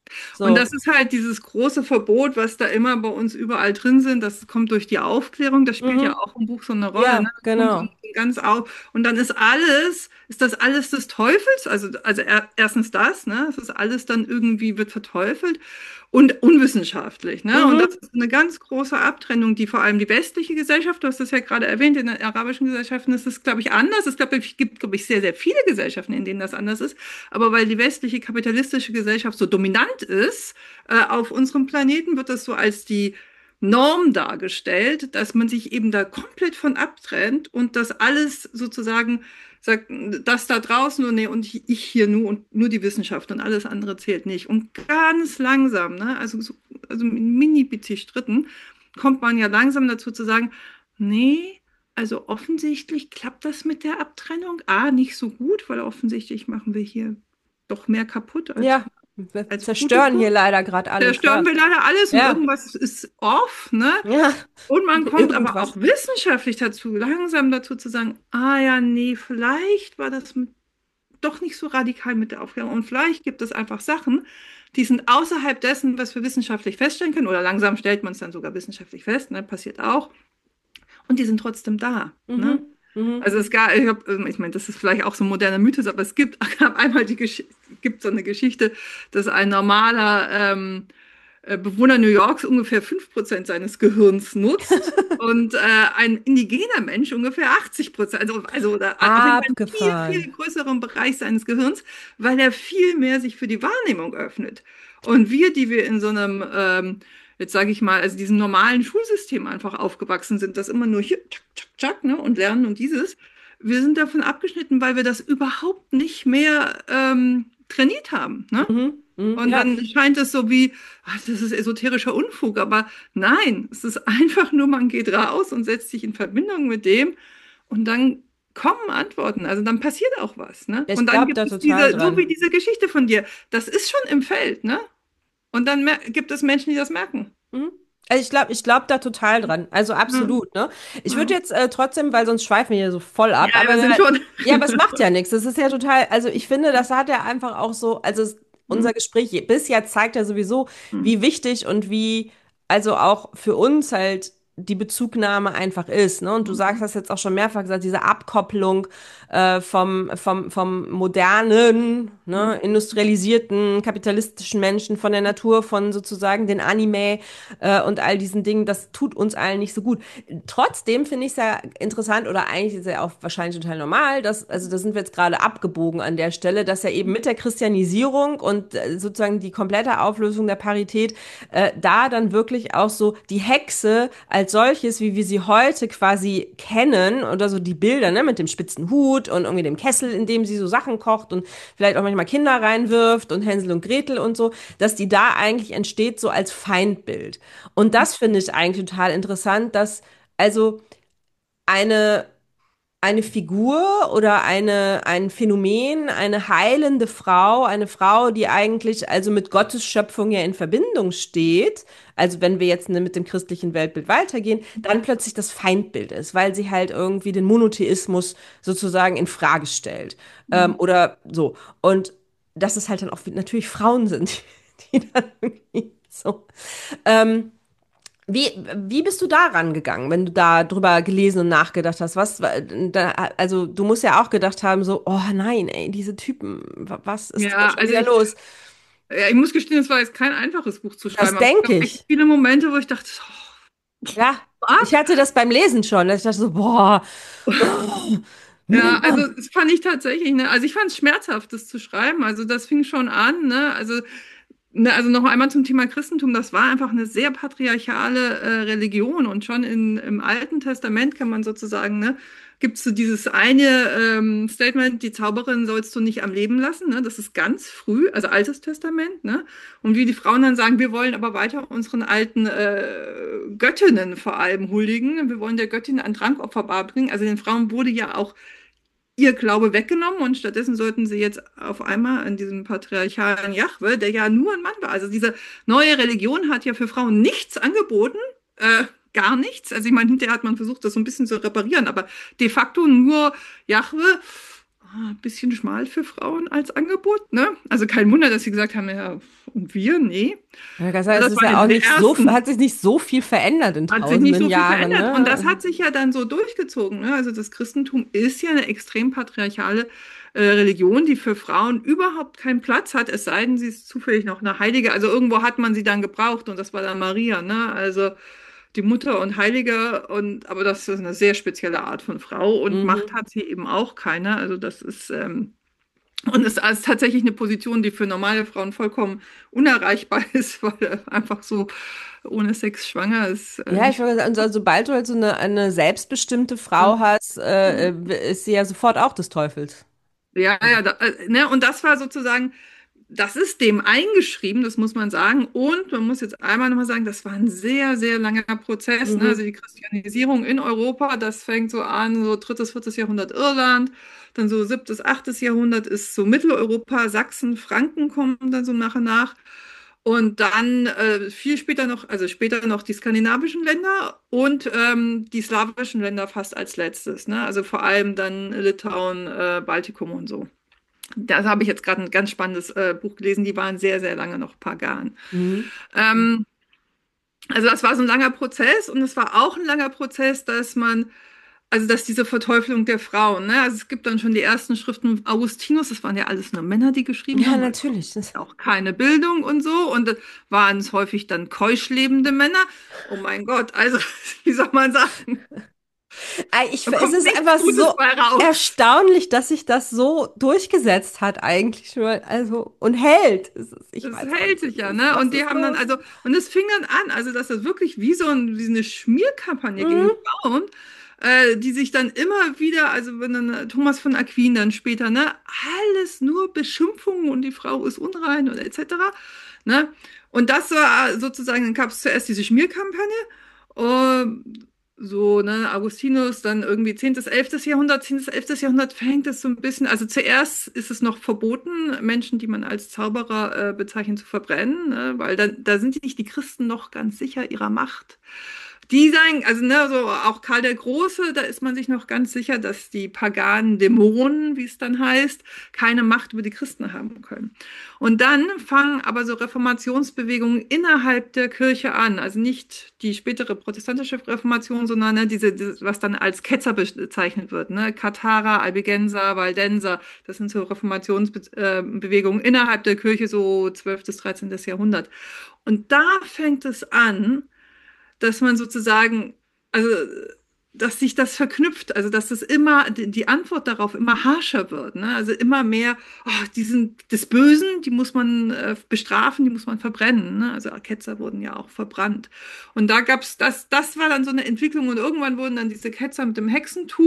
Und So, das ist halt dieses große Verbot, was da immer bei uns überall drin sind. Das kommt durch die Aufklärung. Das spielt ja mhm. auch im Buch so eine Rolle. Ja, Ne? Das kommt so genau. ganz auf. Und dann ist alles, ist das alles des Teufels? Also, also er, erstens das, ne? Es ist alles dann irgendwie wird verteufelt und unwissenschaftlich, ne? Und das Mhm. ist eine ganz große Abtrennung, die vor allem die westliche Gesellschaft, du hast das ja gerade erwähnt, in den arabischen Gesellschaften ist es, glaube ich, anders. Es glaube ich, gibt, glaube ich, sehr, sehr viele Gesellschaften, in denen das anders ist. Aber weil die westliche kapitalistische Gesellschaft so dominant ist, äh, auf unserem Planeten, wird das so als die Norm dargestellt, dass man sich eben da komplett von abtrennt und das alles sozusagen sagt, das da draußen und nee, und ich hier nur und nur die Wissenschaft und alles andere zählt nicht. Und ganz langsam, ne, also, so, also in mini-bitte Schritten, kommt man ja langsam dazu zu sagen, nee, also offensichtlich klappt das mit der Abtrennung. A, nicht so gut, weil offensichtlich machen wir hier doch mehr kaputt als, Ja, wir als Gutes zerstören hier tun. leider gerade alles. Zerstören Ja, wir leider alles und ja, irgendwas ist off, ne? ja, Und man kommt aber irgendwas. auch wissenschaftlich dazu, langsam dazu zu sagen, ah ja, nee, vielleicht war das mit, doch nicht so radikal mit der Aufklärung und vielleicht gibt es einfach Sachen, die sind außerhalb dessen, was wir wissenschaftlich feststellen können oder langsam stellt man es dann sogar wissenschaftlich fest, ne? Passiert auch und die sind trotzdem da, ne? Mhm. Mhm. Also es gab, ich, hab, ich meine, das ist vielleicht auch so ein moderner Mythos, aber es gibt gab einmal die Gesch gibt so eine Geschichte, dass ein normaler ähm, äh, Bewohner New Yorks ungefähr fünf Prozent seines Gehirns nutzt und äh, ein indigener Mensch ungefähr achtzig Prozent, also, also oder auf jeden Fall einen viel, Abgefahren. viel größeren Bereich seines Gehirns, weil er viel mehr sich für die Wahrnehmung öffnet. Und wir, die wir in so einem, ähm, jetzt sage ich mal, also diesem normalen Schulsystem einfach aufgewachsen sind, das immer nur hier, tschak, tschak, tschak, ne, und lernen und dieses, wir sind davon abgeschnitten, weil wir das überhaupt nicht mehr ähm, trainiert haben, ne? Mhm. Mhm. Und Ja, dann scheint es so wie, ach, das ist esoterischer Unfug, aber nein, es ist einfach nur, man geht raus und setzt sich in Verbindung mit dem und dann kommen Antworten, also dann passiert auch was, ne? ich Und dann glaube gibt da es total diese, so wie dran. diese Geschichte von dir, das ist schon im Feld, ne? Und dann mer- gibt es Menschen, die das merken. Mhm. Also ich glaube, ich glaube da total dran. Also Ja, absolut, ne? Ich würde ja. jetzt äh, trotzdem, weil sonst schweifen wir hier so voll ab, Ja, aber wir sind wir, schon. ja, aber es macht ja nichts. Das ist ja total, also ich finde, das hat ja einfach auch so, also es, Hm, unser Gespräch bis jetzt zeigt ja sowieso, hm, wie wichtig und wie, also auch für uns halt die Bezugnahme einfach ist, ne? Und du sagst hm, das jetzt auch schon mehrfach gesagt, diese Abkopplung äh, vom, vom, vom modernen, hm, ne, industrialisierten, kapitalistischen Menschen von der Natur, von sozusagen den Anime äh, und all diesen Dingen, das tut uns allen nicht so gut. Trotzdem finde ich es ja interessant oder eigentlich ist es ja auch wahrscheinlich total normal, dass, also da sind wir jetzt gerade abgebogen an der Stelle, dass ja eben mit der Christianisierung und äh, sozusagen die komplette Auflösung der Parität äh, da dann wirklich auch so die Hexe als solches, wie wir sie heute quasi kennen oder so die Bilder, ne, mit dem spitzen Hut und irgendwie dem Kessel, in dem sie so Sachen kocht und vielleicht auch manchmal Kinder reinwirft und Hänsel und Gretel und so, dass die da eigentlich entsteht so als Feindbild. Und das finde ich eigentlich total interessant, dass also eine eine Figur oder eine, ein Phänomen, eine heilende Frau, eine Frau, die eigentlich also mit Gottes Schöpfung ja in Verbindung steht, also wenn wir jetzt ne, mit dem christlichen Weltbild weitergehen, dann plötzlich das Feindbild ist, weil sie halt irgendwie den Monotheismus sozusagen in Frage stellt. hm. Ähm, oder so. Und dass es halt dann auch natürlich Frauen sind, die dann irgendwie so. Ähm, wie, wie bist du da rangegangen, wenn du da drüber gelesen und nachgedacht hast? Was, war- da, also du musst ja auch gedacht haben, so, oh nein, ey, diese Typen, wa- was ist da Ja, schon also wieder ich, los? ja, ich muss gestehen, es war jetzt kein einfaches Buch zu Das schreiben, aber es denke gab echt ich. viele Momente, wo ich dachte, oh, Ja, ich was? hatte das beim Lesen schon. Ich dachte so, boah. Ja, also das fand ich tatsächlich, ne, also ich fand es schmerzhaft, das zu schreiben. Also das fing schon an, ne, also, ne, also noch einmal zum Thema Christentum, das war einfach eine sehr patriarchale äh, Religion und schon in, im Alten Testament kann man sozusagen, ne, gibt es so dieses eine ähm, Statement, die Zauberin sollst du nicht am Leben lassen, ne, das ist ganz früh, also Altes Testament, ne, und wie die Frauen dann sagen, wir wollen aber weiter unseren alten äh, Göttinnen vor allem huldigen, wir wollen der Göttin ein Trankopfer bringen, also den Frauen wurde ja auch ihr Glaube weggenommen und stattdessen sollten sie jetzt auf einmal an diesem patriarchalen Jahwe, der ja nur ein Mann war. Also diese neue Religion hat ja für Frauen nichts angeboten, äh, gar nichts. Also ich meine, hinterher hat man versucht, das so ein bisschen zu reparieren, aber de facto nur Jahwe. ein bisschen schmal für Frauen als Angebot, ne? Also kein Wunder, dass sie gesagt haben, ja, und wir? Nee. Ja, das heißt, Das es ist waren ja auch die nicht so, ersten. hat sich nicht so viel verändert in Hat sich nicht tausenden so viel Jahren, verändert. Und das ne? hat sich ja dann so durchgezogen. Ne? Also das Christentum ist ja eine extrem patriarchale äh, Religion, die für Frauen überhaupt keinen Platz hat, es sei denn, sie ist zufällig noch eine Heilige. Also irgendwo hat man sie dann gebraucht und das war dann Maria. Ne? Also die Mutter und Heilige. Und, aber das ist eine sehr spezielle Art von Frau und Macht Mhm. hat sie eben auch keine. Also das ist... Ähm, und es ist tatsächlich eine Position, die für normale Frauen vollkommen unerreichbar ist, weil er einfach so ohne Sex schwanger ist. Äh, Ja, ich nicht. würde sagen, also, sobald du halt so eine, eine selbstbestimmte Frau hast, äh, äh, ist sie ja sofort auch des Teufels. Ja, ja, da, äh, ne, und das war sozusagen, das ist dem eingeschrieben, das muss man sagen. Und man muss jetzt einmal nochmal sagen, das war ein sehr, sehr langer Prozess. Ne? Mhm. Also die Christianisierung in Europa, das fängt so an, so drittes, viertes Jahrhundert Irland, dann so siebtes, achtes Jahrhundert ist so Mitteleuropa, Sachsen, Franken kommen dann so nach und nach. Und dann äh, viel später noch, also später noch die skandinavischen Länder und ähm, die slawischen Länder fast als letztes. Ne? Also vor allem dann Litauen, äh, Baltikum und so. Da habe ich jetzt gerade ein ganz spannendes äh, Buch gelesen, die waren sehr, sehr lange noch pagan. Mhm. Ähm, also das war so ein langer Prozess und es war auch ein langer Prozess, dass man, also dass diese Verteufelung der Frauen, ne? Also es gibt dann schon die ersten Schriften Augustinus, das waren ja alles nur Männer, die geschrieben Ja, haben, weil natürlich. Das, auch keine Bildung und so und äh, waren es häufig dann keusch lebende Männer. Oh mein Gott, also wie soll man sagen, Äh, ich, da es kommt ist nichts einfach Gutes so bei raus. erstaunlich, dass sich das so durchgesetzt hat, eigentlich schon. Also, und hält. Es ist, ich Das weiß auch hält nicht, sich was ja, ist, ne? was Und die ist haben dann, los? also, und es fing dann an, also dass das wirklich wie so, ein, wie so eine Schmierkampagne gegen Mhm. Frauen, äh, die sich dann immer wieder, also wenn dann äh, Thomas von Aquin dann später, ne, alles nur Beschimpfungen und die Frau ist unrein und et cetera. Ne? Und das war sozusagen, dann gab es zuerst diese Schmierkampagne. ähm, so, ne, Augustinus, dann irgendwie zehntes., elftes Jahrhundert, zehntes., elftes Jahrhundert fängt es so ein bisschen, also zuerst ist es noch verboten, Menschen, die man als Zauberer äh, bezeichnet, zu verbrennen, ne, weil da, da sind sich die Christen noch ganz sicher ihrer Macht. Die sagen, also ne, so auch Karl der Große, da ist man sich noch ganz sicher, dass die paganen Dämonen, wie es dann heißt, keine Macht über die Christen haben können. Und dann fangen aber so Reformationsbewegungen innerhalb der Kirche an. Also nicht die spätere protestantische Reformation, sondern ne, diese, diese, was dann als Ketzer bezeichnet wird. Ne? Katharer, Albigenser, Waldenser, das sind so Reformationsbewegungen innerhalb der Kirche, so zwölftes., dreizehntes. Jahrhundert. Und da fängt es an, dass man sozusagen, also dass sich das verknüpft, also dass es immer, die die Antwort darauf immer harscher wird, ne? Also immer mehr, oh, die sind des Bösen, die muss man äh, bestrafen, die muss man verbrennen, ne? Also Ketzer wurden ja auch verbrannt. Und da gab's das, das war dann so eine Entwicklung und irgendwann wurden dann diese Ketzer mit dem Hexentum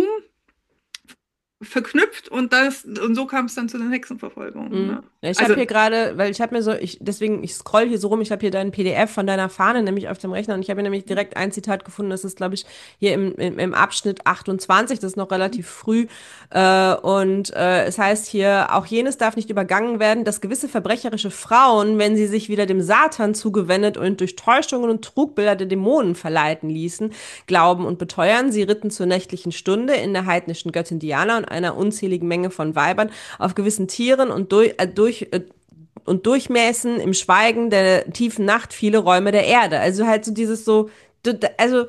verknüpft und das, und so kam es dann zu den Hexenverfolgungen, Mhm. ne? Ja, ich habe Also, hier gerade, weil ich habe mir so, ich, deswegen, ich scroll hier so rum, ich habe hier dein P D F von deiner Fahne nämlich auf dem Rechner und ich habe hier nämlich direkt ein Zitat gefunden, das ist, glaube ich, hier im, im, im Abschnitt achtundzwanzig, das ist noch relativ früh, äh, und äh, es heißt hier, auch jenes darf nicht übergangen werden, dass gewisse verbrecherische Frauen, wenn sie sich wieder dem Satan zugewendet und durch Täuschungen und Trugbilder der Dämonen verleiten ließen, glauben und beteuern, sie ritten zur nächtlichen Stunde in der heidnischen Göttin Diana und einer unzähligen Menge von Weibern auf gewissen Tieren und durch, äh, durch äh, und durchmäßen im Schweigen der tiefen Nacht viele Räume der Erde. Also halt so dieses so, du- da- also,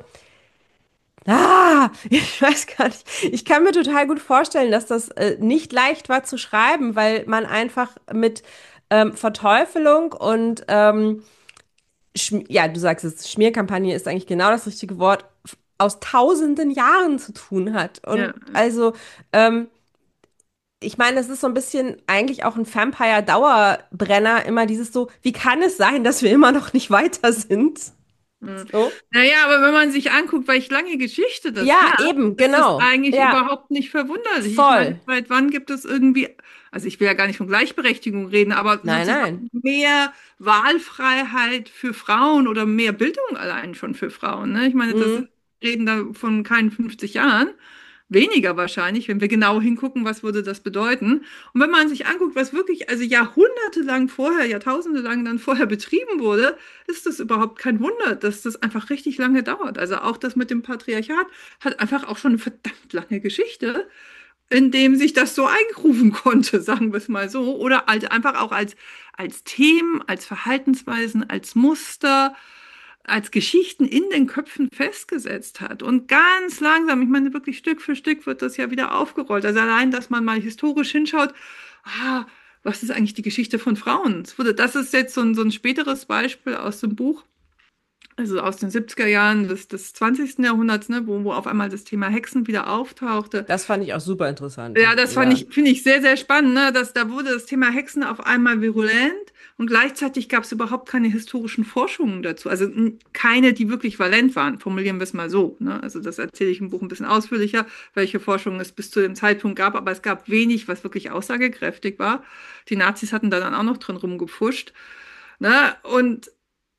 ah, ich weiß gar nicht. Ich kann mir total gut vorstellen, dass das äh, nicht leicht war zu schreiben, weil man einfach mit ähm, Verteufelung und, ähm, Schm ja, du sagst es, Schmierkampagne ist eigentlich genau das richtige Wort, f- aus tausenden Jahren zu tun hat. Und ja, also, ähm, ich meine, es ist so ein bisschen eigentlich auch ein Vampire-Dauerbrenner, immer dieses so, wie kann es sein, dass wir immer noch nicht weiter sind? hm. So. Naja, aber wenn man sich anguckt, welche lange Geschichte das Ja, hat, eben, ist das genau. eigentlich Ja, überhaupt nicht verwunderlich. Ich meine, voll. seit wann gibt es irgendwie, also ich will ja gar nicht von Gleichberechtigung reden, aber Nein, nein. sozusagen mehr Wahlfreiheit für Frauen oder mehr Bildung allein schon für Frauen, ne? Ich meine, das Mhm. ist, reden da von keinen fünfzig Jahren. Weniger wahrscheinlich, wenn wir genau hingucken, was würde das bedeuten. Und wenn man sich anguckt, was wirklich also jahrhundertelang vorher, Jahrtausende lang dann vorher betrieben wurde, ist das überhaupt kein Wunder, dass das einfach richtig lange dauert. Also auch das mit dem Patriarchat hat einfach auch schon eine verdammt lange Geschichte. in dem sich das so eingerufen konnte, sagen wir es mal so, oder als, einfach auch als, als Themen, als Verhaltensweisen, als Muster, als Geschichten in den Köpfen festgesetzt hat. Und ganz langsam, ich meine, wirklich Stück für Stück wird das ja wieder aufgerollt. Also allein, dass man mal historisch hinschaut, ah, was ist eigentlich die Geschichte von Frauen? Das wurde, das ist jetzt so ein, so ein späteres Beispiel aus dem Buch, also aus den siebziger Jahren des, des zwanzigsten. Jahrhunderts, ne, wo, wo auf einmal das Thema Hexen wieder auftauchte. Das fand ich auch super interessant. Ja, das fand Ja. ich, finde ich sehr, sehr spannend, ne, dass da wurde das Thema Hexen auf einmal virulent und gleichzeitig gab es überhaupt keine historischen Forschungen dazu. Also n- keine, die wirklich valent waren, formulieren wir es mal so. Ne? Also das erzähle ich im Buch ein bisschen ausführlicher, welche Forschungen es bis zu dem Zeitpunkt gab, aber es gab wenig, was wirklich aussagekräftig war. Die Nazis hatten da dann auch noch drin rumgepfuscht. Ne? Und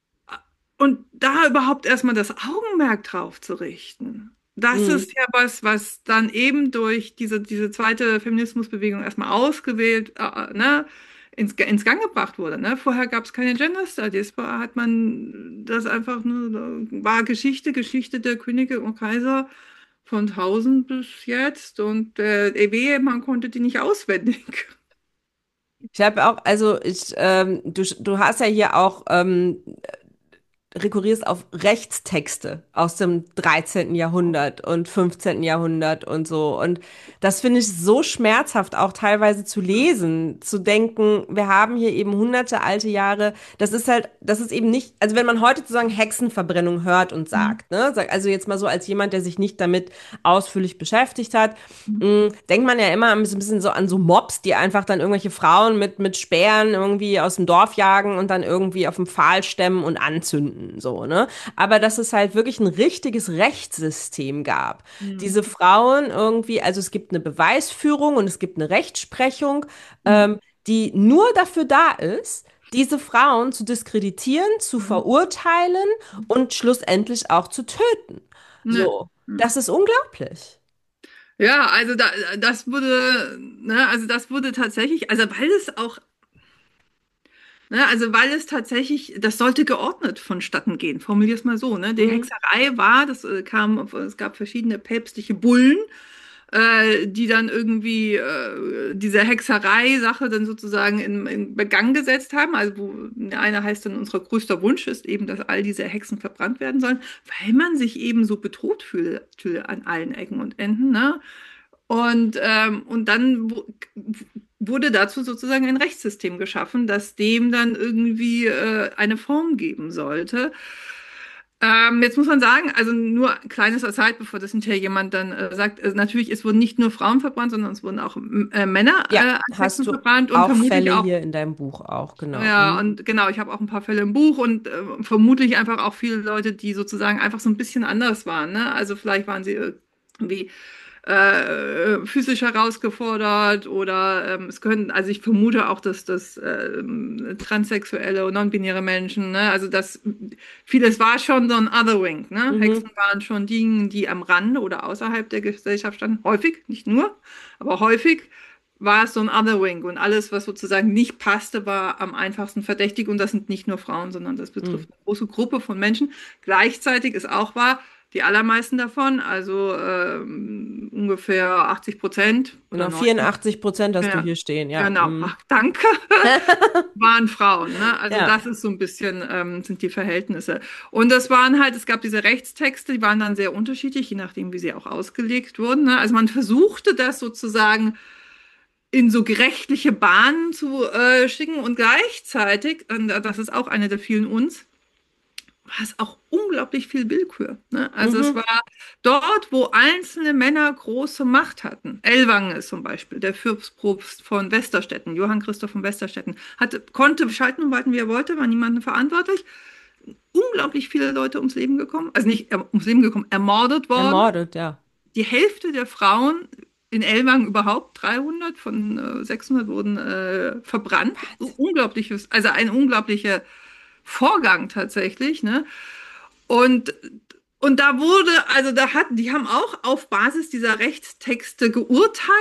Und da überhaupt erstmal das Augenmerk drauf zu richten, das Mhm. ist ja was, was dann eben durch diese, diese zweite Feminismusbewegung erstmal ausgewählt, äh, ne, ins, ins Gang gebracht wurde. Ne? Vorher gab es keine Gender Studies, vorher hat man das einfach nur, war Geschichte, Geschichte der Könige und Kaiser von tausend bis jetzt und äh, wehe, man konnte die nicht auswendig. Ich habe auch, also ich, ähm, du, du hast ja hier auch ähm, rekurrierst auf Rechtstexte aus dem dreizehnten. Jahrhundert und fünfzehnten. Jahrhundert und so. Und das finde ich so schmerzhaft auch teilweise zu lesen, zu denken, wir haben hier eben hunderte alte Jahre. Das ist halt, das ist eben nicht, also wenn man heute sozusagen Hexenverbrennung hört und sagt, ne, sag- also jetzt mal so als jemand, der sich nicht damit ausführlich beschäftigt hat, mh, denkt man ja immer ein bisschen so an so Mobs, die einfach dann irgendwelche Frauen mit, mit Speeren irgendwie aus dem Dorf jagen und dann irgendwie auf dem Pfahl stemmen und anzünden, so, ne? Aber dass es halt wirklich ein richtiges Rechtssystem gab. Diese Frauen irgendwie, also es gibt eine Beweisführung und es gibt eine Rechtsprechung, ähm, die nur dafür da ist, diese Frauen zu diskreditieren, zu verurteilen und schlussendlich auch zu töten. Ne? So, das ist unglaublich. Ja, also da, das wurde, ne, also das wurde tatsächlich, also weil es auch, ne, also weil es tatsächlich, das sollte geordnet vonstatten gehen, formulier es mal so, ne? Die Mhm. Hexerei war, das äh, kam, es gab verschiedene päpstliche Bullen, äh, die dann irgendwie äh, diese Hexerei-Sache dann sozusagen in, in Begang gesetzt haben. Also wo einer heißt dann, unser größter Wunsch ist eben, dass all diese Hexen verbrannt werden sollen, weil man sich eben so bedroht fühlt, fühlt an allen Ecken und Enden, ne? Und, ähm, und dann wu- wurde dazu sozusagen ein Rechtssystem geschaffen, das dem dann irgendwie äh, eine Form geben sollte. Ähm, jetzt muss man sagen, also nur ein kleines Aside, bevor das hinterher jemand dann äh, sagt, äh, natürlich, es wurden nicht nur Frauen verbrannt, sondern es wurden auch äh, Männer Ja, äh, als hast Hexen du verbrannt und auch vermutlich Fälle auch, hier in deinem Buch auch, genau. ja, Mhm. und genau, ich habe auch ein paar Fälle im Buch und äh, vermutlich einfach auch viele Leute, die sozusagen einfach so ein bisschen anders waren, ne? Also vielleicht waren sie irgendwie äh, physisch herausgefordert oder ähm, es können, also ich vermute auch, dass das ähm, transsexuelle und non-binäre Menschen, ne, also das vieles war schon so ein Othering, ne? Mhm. Hexen waren schon die, die am Rande oder außerhalb der Gesellschaft standen, häufig, nicht nur, aber häufig war es so ein Othering und alles, was sozusagen nicht passte, war am einfachsten verdächtig und das sind nicht nur Frauen, sondern das Mhm. betrifft eine große Gruppe von Menschen. Gleichzeitig ist auch wahr, die allermeisten davon, also ähm, ungefähr achtzig Prozent oder Genau, neunzig, vierundachtzig Prozent hast du ja, hier stehen, ja. genau, Mhm. ach, danke, waren Frauen. Ne? Also Ja. das ist so ein bisschen, ähm, sind die Verhältnisse. Und das waren halt, es gab diese Rechtstexte, die waren dann sehr unterschiedlich, je nachdem, wie sie auch ausgelegt wurden. Ne? Also man versuchte das sozusagen in so gerechtliche Bahnen zu äh, schicken und gleichzeitig, und das ist auch eine der vielen uns, war es auch unglaublich viel Willkür. Ne? Also es Mhm. war dort, wo einzelne Männer große Macht hatten. Ellwangen ist zum Beispiel der Fürstpropst von Westerstetten, Johann Christoph von Westerstetten, hatte, konnte schalten und walten, wie er wollte, war niemandem verantwortlich. Unglaublich viele Leute ums Leben gekommen, also nicht äh, ums Leben gekommen, ermordet worden. Ermordet, ja. Die Hälfte der Frauen in Ellwangen überhaupt, dreihundert von äh, sechshundert wurden äh, verbrannt. Unglaubliches, also ein unglaublicher Vorgang tatsächlich, ne? Und, und da wurde, also da hatten, die haben auch auf Basis dieser Rechtstexte geurteilt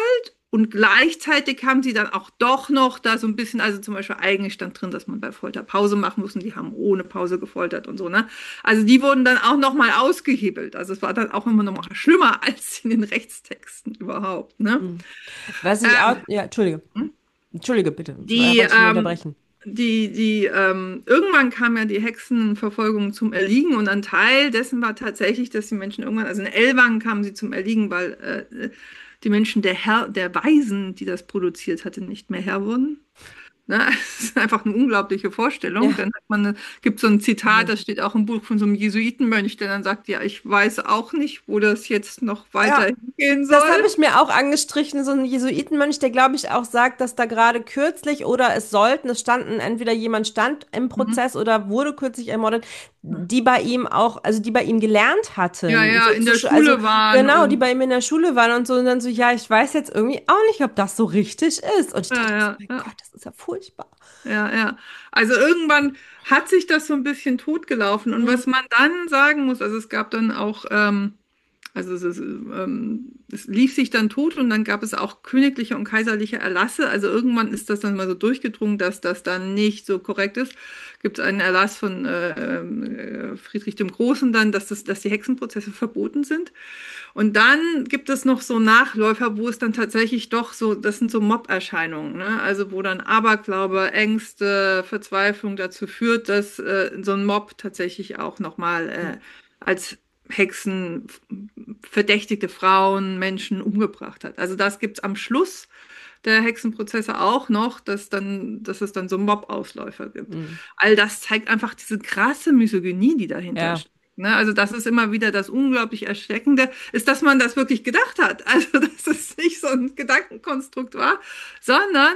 Und gleichzeitig haben sie dann auch doch noch da so ein bisschen, also zum Beispiel eigentlich stand drin, dass man bei Folter Pause machen muss und die haben ohne Pause gefoltert und so, ne? Also die wurden dann auch noch mal ausgehebelt. Also es war dann auch immer noch mal schlimmer als in den Rechtstexten überhaupt, ne? Was ich Ähm, auch, ja, Entschuldige. Entschuldige bitte. Die, Ich wollte dich nicht ähm, unterbrechen. Die, die, ähm, irgendwann kam ja die Hexenverfolgung zum Erliegen und ein Teil dessen war tatsächlich, dass die Menschen irgendwann, also in Ellwangen kamen sie zum Erliegen, weil äh, die Menschen der Herr, der Weisen, die das produziert hatte, nicht mehr Herr wurden. Ne? Das ist einfach eine unglaubliche Vorstellung. Ja. Dann hat man, gibt so ein Zitat, das steht auch im Buch von so einem Jesuitenmönch, der dann sagt, ja, ich weiß auch nicht, wo das jetzt noch weiter Ja. hingehen soll. Das habe ich mir auch angestrichen, so ein Jesuitenmönch, der glaube ich auch sagt, dass da gerade kürzlich oder es sollten, es standen, entweder jemand stand im Prozess Mhm. oder wurde kürzlich ermordet, die bei ihm auch, also die bei ihm gelernt hatten. Ja, ja, so in der zu, Schule also, waren. Genau, und, die bei ihm in der Schule waren und so und dann so, ja, ich weiß jetzt irgendwie auch nicht, ob das so richtig ist. Und ich dachte, ja, so, ja, mein ja. Gott, das ist ja furchtbar. Ja, ja. Also irgendwann hat sich das so ein bisschen totgelaufen. Und was man dann sagen muss, also es gab dann auch, ähm, also es, ist, ähm, es lief sich dann tot und dann gab es auch königliche und kaiserliche Erlasse. Also irgendwann ist das dann mal so durchgedrungen, dass das dann nicht so korrekt ist. Gibt es einen Erlass von äh, äh, Friedrich dem Großen dann, dass, das, dass die Hexenprozesse verboten sind. Und dann gibt es noch so Nachläufer, wo es dann tatsächlich doch so, das sind so Mob-Erscheinungen, ne? Also wo dann Aberglaube, Ängste, Verzweiflung dazu führt, dass äh, so ein Mob tatsächlich auch nochmal äh, als Hexen verdächtigte Frauen, Menschen umgebracht hat. Also das gibt's am Schluss der Hexenprozesse auch noch, dass dann, dass es dann so Mob-Ausläufer gibt. Mhm. All das zeigt einfach diese krasse Misogynie, die dahinter Ja. steckt. Ne? Also das ist immer wieder das unglaublich Erschreckende, ist, dass man das wirklich gedacht hat. Also dass es nicht so ein Gedankenkonstrukt war, sondern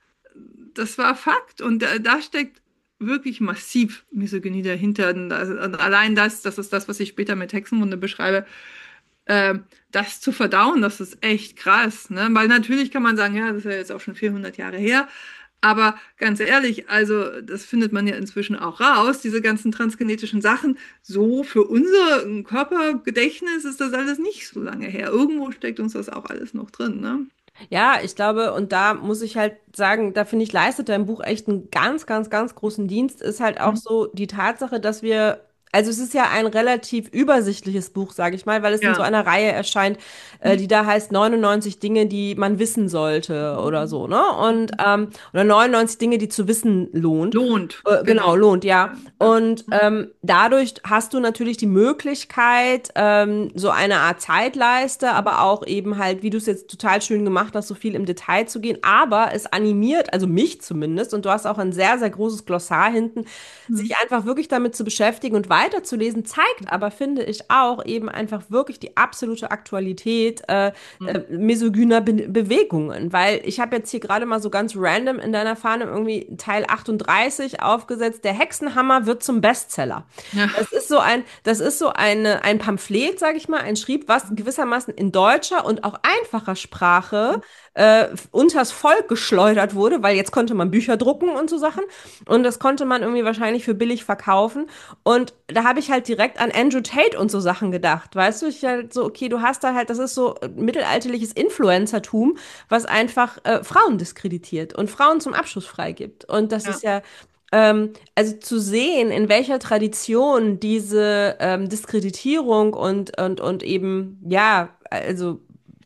das war Fakt. Und da, da steckt wirklich massiv Misogynie dahinter. Und allein das, das ist das, was ich später mit Hexenwunde beschreibe, äh, das zu verdauen, das ist echt krass. Ne? Weil natürlich kann man sagen, ja, das ist ja jetzt auch schon vierhundert Jahre her. Aber ganz ehrlich, also das findet man ja inzwischen auch raus, diese ganzen transgenetischen Sachen. So für unser Körpergedächtnis ist das alles nicht so lange her. Irgendwo steckt uns das auch alles noch drin, ne? Ja, ich glaube, und da muss ich halt sagen, da finde ich, leistet dein Buch echt einen ganz, ganz, ganz großen Dienst, ist halt auch so die Tatsache, dass wir, also es ist ja ein relativ übersichtliches Buch, sage ich mal, weil es in so Ja. einer Reihe erscheint, äh, die da heißt neunundneunzig Dinge, die man wissen sollte oder so, ne? Und ähm, oder neunundneunzig Dinge, die zu wissen lohnt. Lohnt. Äh, genau, lohnt, ja. Und ähm, dadurch hast du natürlich die Möglichkeit, ähm, so eine Art Zeitleiste, aber auch eben halt, wie du es jetzt total schön gemacht hast, so viel im Detail zu gehen. Aber es animiert, also mich zumindest, und du hast auch ein sehr, sehr großes Glossar hinten, sich einfach wirklich damit zu beschäftigen und weiterzulesen, zeigt aber, finde ich, auch eben einfach wirklich die absolute Aktualität äh, äh, misogyner Be Bewegungen. Weil ich habe jetzt hier gerade mal so ganz random in deiner Fahne irgendwie Teil achtunddreißig aufgesetzt, der Hexenhammer wird zum Bestseller. Ja. Das ist so ein, das ist so eine, ein Pamphlet, sage ich mal, ein Schrieb, was gewissermaßen in deutscher und auch einfacher Sprache äh, unters Volk geschleudert wurde, weil jetzt konnte man Bücher drucken und so Sachen und das konnte man irgendwie wahrscheinlich für billig verkaufen und da habe ich halt direkt an Andrew Tate und so Sachen gedacht, weißt du, ich halt so, okay, du hast da halt, das ist so mittelalterliches Influencertum, was einfach äh, Frauen diskreditiert und Frauen zum Abschluss freigibt und das Ja. ist ja ähm, also zu sehen, in welcher Tradition diese ähm, Diskreditierung und, und, und eben, ja, also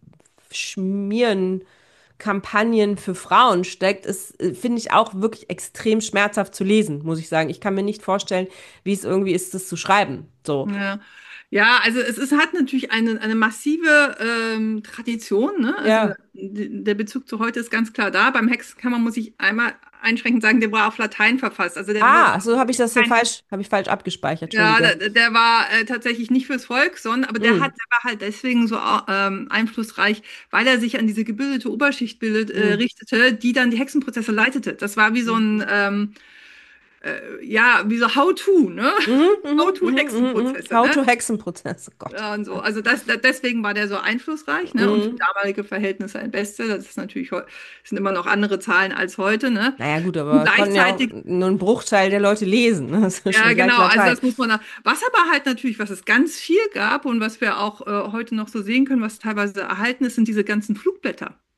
Schmieren Kampagnen für Frauen steckt, ist, äh, finde ich auch wirklich extrem schmerzhaft zu lesen, muss ich sagen. Ich kann mir nicht vorstellen, wie es irgendwie ist, das zu schreiben. So. Ja. Ja, also es ist, hat natürlich eine, eine massive ähm, Tradition, ne? Also Ja. d- der Bezug zu heute ist ganz klar da. Beim Hexenkammer muss ich einmal einschränkend sagen, der war auf Latein verfasst. Also der Ah, wurde so habe ich das hier kein- falsch, habe ich falsch abgespeichert. Ja, Entschuldige. der, der war äh, tatsächlich nicht fürs Volk, sondern, aber der Mm. hat, der war halt deswegen so ähm, einflussreich, weil er sich an diese gebildete Oberschicht bildet, äh, Mm. richtete, die dann die Hexenprozesse leitete. Das war wie so ein, ähm, äh, ja, wie so How-to, ne? Mhm, mhm, How-to-Hexenprozesse, mhm, How ne? to Hexenprozess, oh Gott. Ja, und so. Also das, da- deswegen war der so einflussreich, ne? Und für Mhm. damalige Verhältnisse ein Bestseller. Das ist natürlich heu- sind immer noch andere Zahlen als heute, ne? Naja, gut, Und aber konnten ja auch gleichzeitig, nur ein Bruchteil der Leute lesen. Ne? Das ist ja, schon gleich genau, also Latein. das muss man da. Was aber halt natürlich, was es ganz viel gab und was wir auch äh, heute noch so sehen können, was teilweise erhalten ist, sind diese ganzen Flugblätter.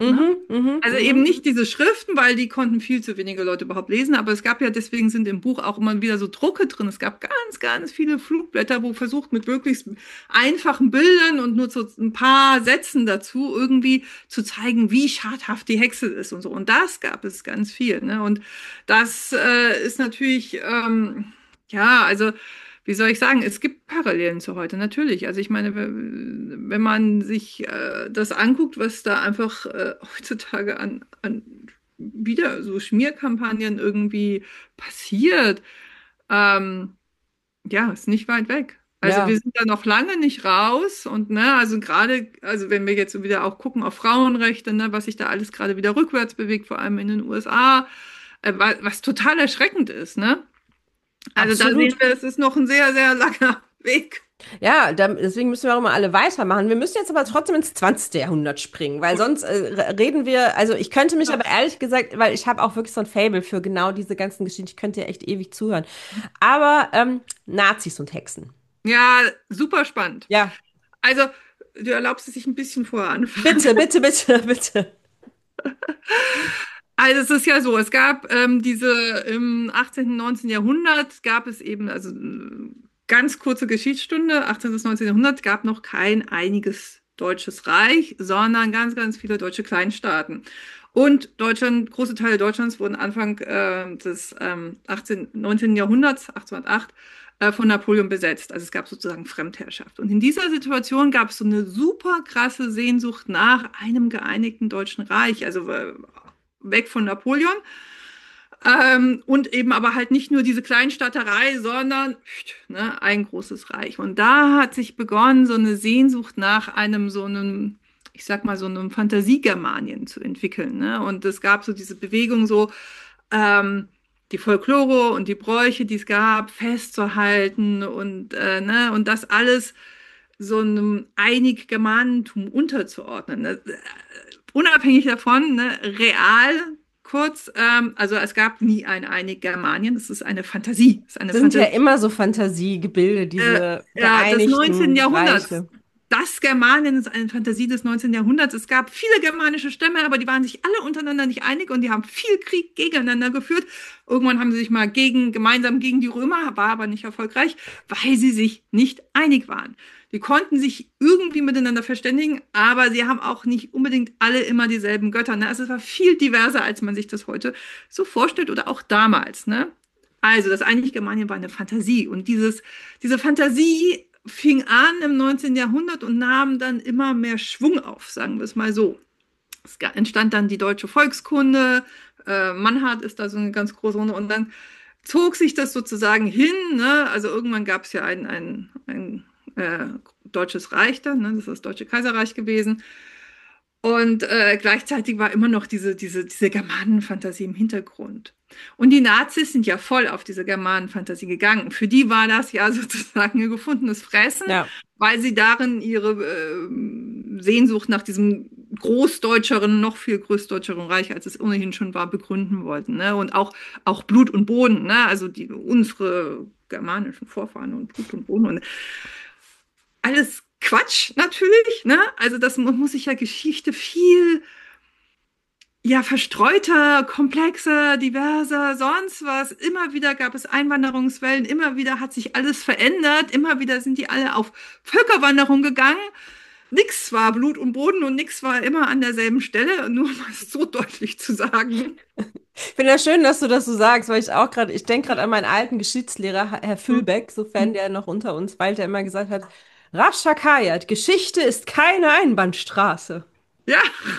Mhm, mhm, Also mhm. eben nicht diese Schriften, weil die konnten viel zu wenige Leute überhaupt lesen, aber es gab ja, deswegen sind im Buch auch immer wieder so Drucke drin. Es gab ganz, ganz viele Flugblätter, wo versucht mit möglichst einfachen Bildern und nur so ein paar Sätzen dazu irgendwie zu zeigen, wie schadhaft die Hexe ist und so. Und das gab es ganz viel, ne? Und das äh, ist natürlich, ähm, ja, also wie soll ich sagen, es gibt Parallelen zu heute, natürlich. Also ich meine, wenn man sich äh, das anguckt, was da einfach äh, heutzutage an, an wieder so Schmierkampagnen irgendwie passiert, ähm, ja, ist nicht weit weg. Also Ja. wir sind da noch lange nicht raus und ne, also gerade, also wenn wir jetzt wieder auch gucken auf Frauenrechte, ne, was sich da alles gerade wieder rückwärts bewegt, vor allem in den U S A, äh, was, was total erschreckend ist, ne? Also da Absolut. sehen wir, es ist noch ein sehr, sehr langer Weg. Ja, da, deswegen müssen wir auch immer alle weitermachen. Wir müssen jetzt aber trotzdem ins zwanzigste. Jahrhundert springen, weil sonst äh, re- reden wir, also ich könnte mich aber ehrlich gesagt, weil ich habe auch wirklich so ein Faible für genau diese ganzen Geschichten, ich könnte ja echt ewig zuhören. Aber ähm, Nazis und Hexen. Ja, super spannend. Ja, Also, du erlaubst es sich ein bisschen vorher anfangen. bitte, bitte, bitte, bitte. Also es ist ja so, es gab ähm, diese im achtzehnten., neunzehnten. Jahrhundert gab es eben, also äh, ganz kurze Geschichtsstunde, achtzehnten. bis neunzehnten. Jahrhundert gab noch kein einiges deutsches Reich, sondern ganz, ganz viele deutsche Kleinstaaten. Und Deutschland, große Teile Deutschlands wurden Anfang äh, des ähm, achtzehnten., neunzehnten. Jahrhunderts, achtzehnhundertacht, äh, von Napoleon besetzt. Also es gab sozusagen Fremdherrschaft. Und in dieser Situation gab es so eine super krasse Sehnsucht nach einem geeinigten Deutschen Reich, also äh, weg von Napoleon. Ähm, und eben aber halt nicht nur diese Kleinstaaterei, sondern ne, ein großes Reich. Und da hat sich begonnen, so eine Sehnsucht nach einem so einem, ich sag mal, so einem Fantasiegermanien zu entwickeln. Ne? Und es gab so diese Bewegung, so ähm, die Folklore und die Bräuche, die es gab, festzuhalten und, äh, ne, und das alles so einem Einig-Germanentum unterzuordnen. Ne? Unabhängig davon, ne, real kurz, ähm, also es gab nie ein Einig Germanien, das ist eine Fantasie. Das ist eine Das sind ja Fantasie. immer so Fantasiegebilde, Äh, diese ja, des neunzehnten. Vereinigten Jahrhunderts. Reiche. Das Germanien ist eine Fantasie des neunzehnten. Jahrhunderts. Es gab viele germanische Stämme, aber die waren sich alle untereinander nicht einig und die haben viel Krieg gegeneinander geführt. Irgendwann haben sie sich mal gegen, gemeinsam gegen die Römer, war aber nicht erfolgreich, weil sie sich nicht einig waren. Die konnten sich irgendwie miteinander verständigen, aber sie haben auch nicht unbedingt alle immer dieselben Götter. Ne? Also es war viel diverser, als man sich das heute so vorstellt oder auch damals. Ne? Also das Einig Germanien war eine Fantasie und dieses, diese Fantasie fing an im neunzehnten. Jahrhundert und nahm dann immer mehr Schwung auf, sagen wir es mal so. Es entstand dann die deutsche Volkskunde, äh, Mannhardt ist da so eine ganz große Runde und dann zog sich das sozusagen hin, ne? Also irgendwann gab es ja ein, ein, ein äh, deutsches Reich dann, ne? Das ist das Deutsche Kaiserreich gewesen. Und äh, gleichzeitig war immer noch diese, diese, diese Germanenfantasie im Hintergrund. Und die Nazis sind ja voll auf diese Germanenfantasie gegangen. Für die war das ja sozusagen ein gefundenes Fressen, Ja. weil sie darin ihre äh, Sehnsucht nach diesem großdeutscheren, noch viel größtdeutscheren Reich, als es ohnehin schon war, begründen wollten. Ne? Und auch, auch Blut und Boden, ne? Also die, unsere germanischen Vorfahren und Blut und Boden und alles Quatsch natürlich. Ne? Also das muss sich ja Geschichte viel ja, verstreuter, komplexer, diverser, sonst was. Immer wieder gab es Einwanderungswellen, immer wieder hat sich alles verändert, immer wieder sind die alle auf Völkerwanderung gegangen. Nix war Blut und Boden und nix war immer an derselben Stelle, nur um es so deutlich zu sagen. Ich finde das schön, dass du das so sagst, weil ich auch gerade, ich denke gerade an meinen alten Geschichtslehrer, Herr Füllbeck, sofern der noch unter uns weilt, der immer gesagt hat, Rav Shakayat, Geschichte ist keine Einbahnstraße. Ja,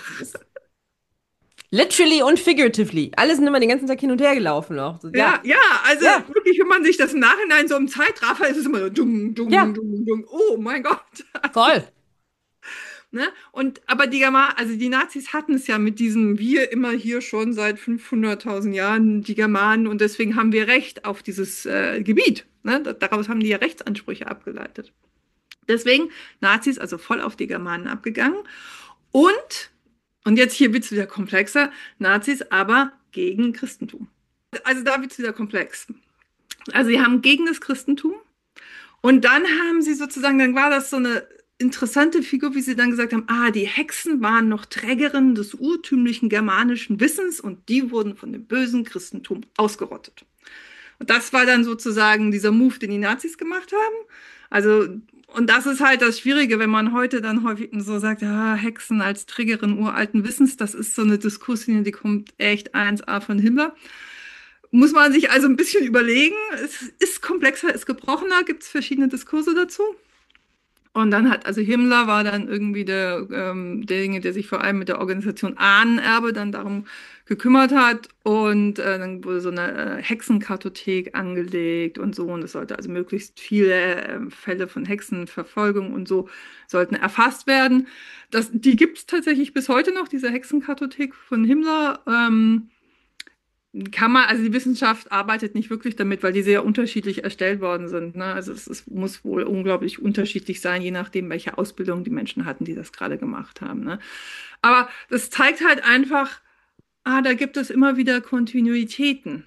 Literally und figuratively. Alle sind immer den ganzen Tag hin und her gelaufen noch. So, ja, ja, ja, also Ja. wirklich, wenn man sich das im Nachhinein so im Zeitraffer, ist es immer so dung, dung, Ja. dung, dung. Oh mein Gott. voll. Ne? Und, aber die German, also die Nazis hatten es ja mit diesem wir immer hier schon seit fünfhunderttausend Jahren, die Germanen, und deswegen haben wir Recht auf dieses äh, Gebiet. Ne? Daraus haben die ja Rechtsansprüche abgeleitet. Deswegen Nazis also voll auf die Germanen abgegangen. Und, und jetzt hier wird es wieder komplexer, Nazis aber gegen Christentum. Also da wird es wieder komplex. Also sie haben gegen das Christentum und dann haben sie sozusagen, dann war das so eine interessante Figur, wie sie dann gesagt haben, ah, die Hexen waren noch Trägerinnen des urtümlichen germanischen Wissens und die wurden von dem bösen Christentum ausgerottet. Und das war dann sozusagen dieser Move, den die Nazis gemacht haben. Also, und das ist halt das Schwierige, wenn man heute dann häufig so sagt, ja, Hexen als Trägerin uralten Wissens, das ist so eine Diskurslinie, die kommt echt eins a von Himmler. Muss man sich also ein bisschen überlegen. Es ist komplexer, ist gebrochener, gibt es verschiedene Diskurse dazu. Und dann hat, also Himmler war dann irgendwie der, ähm, derjenige, der sich vor allem mit der Organisation Ahnenerbe dann darum gekümmert hat. Und äh, dann wurde so eine äh, Hexenkartothek angelegt und so. Und es sollte also möglichst viele äh, Fälle von Hexenverfolgung und so sollten erfasst werden. Das, die gibt es tatsächlich bis heute noch, diese Hexenkartothek von Himmler. Ähm, Kann man, also die Wissenschaft arbeitet nicht wirklich damit, weil die sehr unterschiedlich erstellt worden sind. Ne? Also es, es muss wohl unglaublich unterschiedlich sein, je nachdem, welche Ausbildung die Menschen hatten, die das gerade gemacht haben. Ne? Aber das zeigt halt einfach, ah, da gibt es immer wieder Kontinuitäten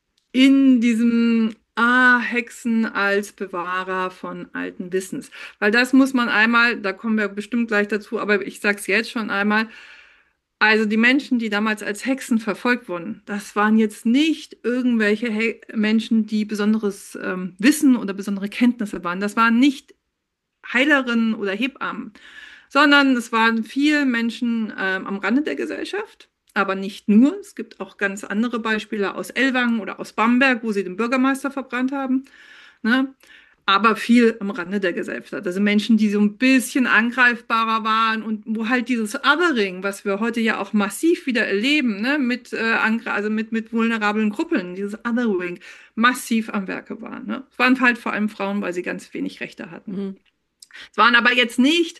in diesem ah, Hexen als Bewahrer von alten Wissens. Weil das muss man einmal, da kommen wir bestimmt gleich dazu, aber ich sag's jetzt schon einmal, also die Menschen, die damals als Hexen verfolgt wurden, das waren jetzt nicht irgendwelche He Menschen, die besonderes ähm, Wissen oder besondere Kenntnisse waren. Das waren nicht Heilerinnen oder Hebammen, sondern es waren viele Menschen ähm, am Rande der Gesellschaft, aber nicht nur. Es gibt auch ganz andere Beispiele aus Ellwangen oder aus Bamberg, wo sie den Bürgermeister verbrannt haben, ne? Aber viel am Rande der Gesellschaft. Also Menschen, die so ein bisschen angreifbarer waren und wo halt dieses Othering, was wir heute ja auch massiv wieder erleben, ne, mit, äh, also mit, mit vulnerablen Gruppen, dieses Othering massiv am Werke waren. Ne? Es waren halt vor allem Frauen, weil sie ganz wenig Rechte hatten. Mhm. Es waren aber jetzt nicht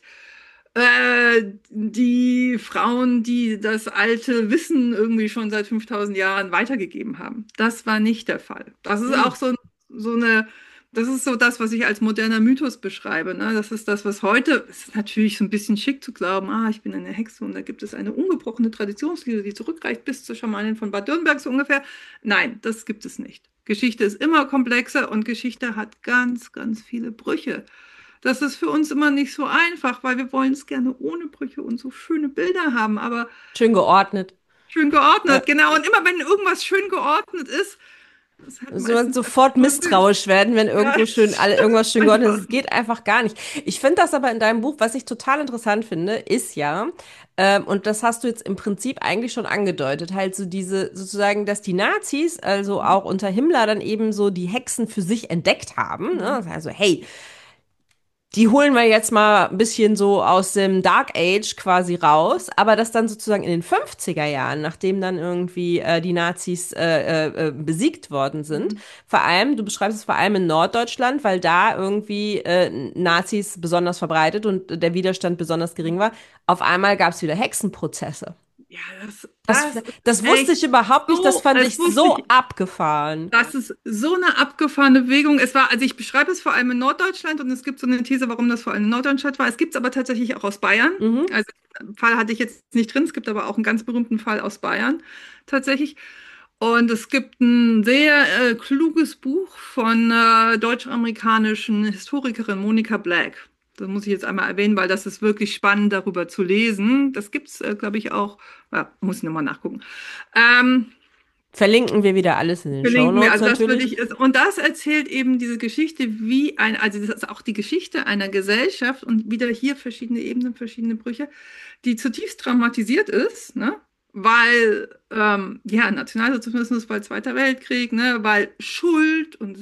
äh, die Frauen, die das alte Wissen irgendwie schon seit fünftausend Jahren weitergegeben haben. Das war nicht der Fall. Das ist mhm. auch so, so eine Das ist so das, was ich als moderner Mythos beschreibe. Ne? Das ist das, was heute, es ist natürlich so ein bisschen schick zu glauben, ah, ich bin eine Hexe und da gibt es eine ungebrochene Traditionslinie, die zurückreicht bis zur Schamanin von Bad Dürrenberg so ungefähr. Nein, das gibt es nicht. Geschichte ist immer komplexer und Geschichte hat ganz, ganz viele Brüche. Das ist für uns immer nicht so einfach, weil wir wollen es gerne ohne Brüche und so schöne Bilder haben, aber... Schön geordnet. Schön geordnet, ja. Genau. Und immer wenn irgendwas schön geordnet ist, so man sofort misstrauisch werden, wenn irgendwo ja. schön, alle, irgendwas schön geordnet ist. Es geht einfach gar nicht. Ich finde das aber in deinem Buch, was ich total interessant finde, ist ja, ähm, und das hast du jetzt im Prinzip eigentlich schon angedeutet, halt so diese, sozusagen, dass die Nazis, also auch unter Himmler, dann eben so die Hexen für sich entdeckt haben. Ne? Also, hey, die holen wir jetzt mal ein bisschen so aus dem Dark Age quasi raus, aber das dann sozusagen in den fünfziger Jahren, nachdem dann irgendwie äh, die Nazis äh, äh, besiegt worden sind, mhm. vor allem, du beschreibst es vor allem in Norddeutschland, weil da irgendwie äh, Nazis besonders verbreitet und der Widerstand besonders gering war, auf einmal gab es wieder Hexenprozesse. Ja, das, das, das, das wusste ich überhaupt nicht, das fand ich so abgefahren. Das ist so eine abgefahrene Bewegung. Es war, also ich beschreibe es vor allem in Norddeutschland und es gibt so eine These, warum das vor allem in Norddeutschland war. Es gibt es aber tatsächlich auch aus Bayern. Mhm. Also den Fall hatte ich jetzt nicht drin, es gibt aber auch einen ganz berühmten Fall aus Bayern tatsächlich. Und es gibt ein sehr äh, kluges Buch von äh, deutsch-amerikanischen Historikerin Monica Black. Das muss ich jetzt einmal erwähnen, weil das ist wirklich spannend, darüber zu lesen. Das gibt es, äh, glaube ich, auch. Ja, muss ich nochmal nachgucken. Ähm, Verlinken wir wieder alles in den Shownotes also das natürlich. Ich, und das erzählt eben diese Geschichte, wie ein, also das ist auch die Geschichte einer Gesellschaft und wieder hier verschiedene Ebenen, verschiedene Brüche, die zutiefst traumatisiert ist, ne? Weil, ähm, ja, Nationalsozialismus, weil Zweiter Weltkrieg, ne, weil Schuld und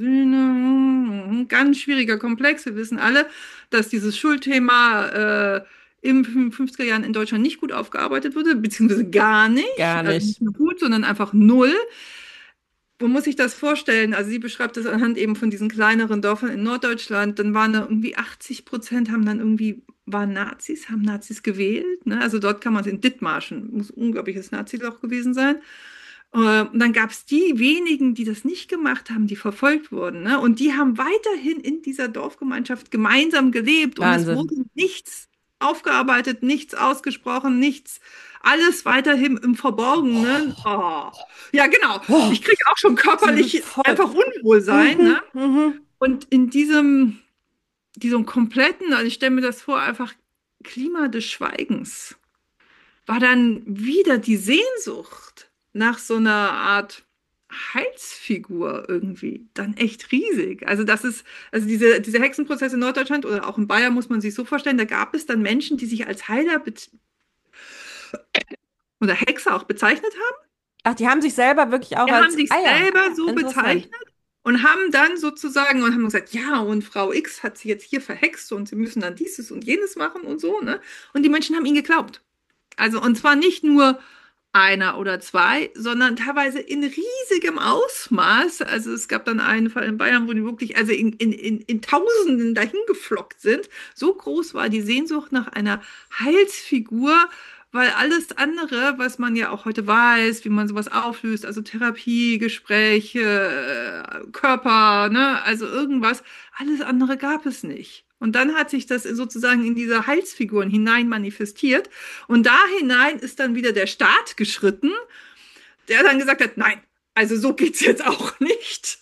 Sühne, ganz schwieriger Komplex. Wir wissen alle, dass dieses Schuldthema äh, in den fünfziger Jahren in Deutschland nicht gut aufgearbeitet wurde, beziehungsweise gar nicht. Gar nicht. Also nicht nur gut, sondern einfach null. Wo muss ich das vorstellen? Also sie beschreibt das anhand eben von diesen kleineren Dörfern in Norddeutschland. Dann waren da irgendwie achtzig Prozent haben dann irgendwie, waren Nazis, haben Nazis gewählt. Ne? Also dort kann man es in Dithmarschen, muss ein unglaubliches Naziloch gewesen sein. Und dann gab es die wenigen, die das nicht gemacht haben, die verfolgt wurden. Ne? Und die haben weiterhin in dieser Dorfgemeinschaft gemeinsam gelebt. Wahnsinn. Und es wurde nichts aufgearbeitet, nichts ausgesprochen, nichts, alles weiterhin im Verborgenen. Oh. Ja, genau. Ich kriege auch schon körperlich einfach Unwohlsein. Mhm, Ne? mhm. Und in diesem, die so einen kompletten, also ich stelle mir das vor, einfach Klima des Schweigens, war dann wieder die Sehnsucht nach so einer Art Heilsfigur irgendwie dann echt riesig. Also das ist, also diese, diese Hexenprozesse in Norddeutschland oder auch in Bayern muss man sich so vorstellen, da gab es dann Menschen, die sich als Heiler oder Hexer auch bezeichnet haben. Ach, die haben sich selber wirklich auch Die als, haben sich ah ja, selber so interessant. bezeichnet und haben dann sozusagen und haben gesagt, ja, und Frau X hat sie jetzt hier verhext und sie müssen dann dieses und jenes machen und so, ne? Und die Menschen haben ihnen geglaubt. Also, und zwar nicht nur einer oder zwei, sondern teilweise in riesigem Ausmaß. Also es gab dann einen Fall in Bayern, wo die wirklich also in, in, in, in Tausenden dahin geflockt sind. So groß war die Sehnsucht nach einer Heilsfigur, weil alles andere, was man ja auch heute weiß, wie man sowas auflöst, also Therapie, Gespräche, äh, Körper, ne, also irgendwas, alles andere gab es nicht. Und dann hat sich das sozusagen in diese Heilsfiguren hinein manifestiert. Und da hinein ist dann wieder der Staat geschritten, der dann gesagt hat, nein, also so geht's jetzt auch nicht.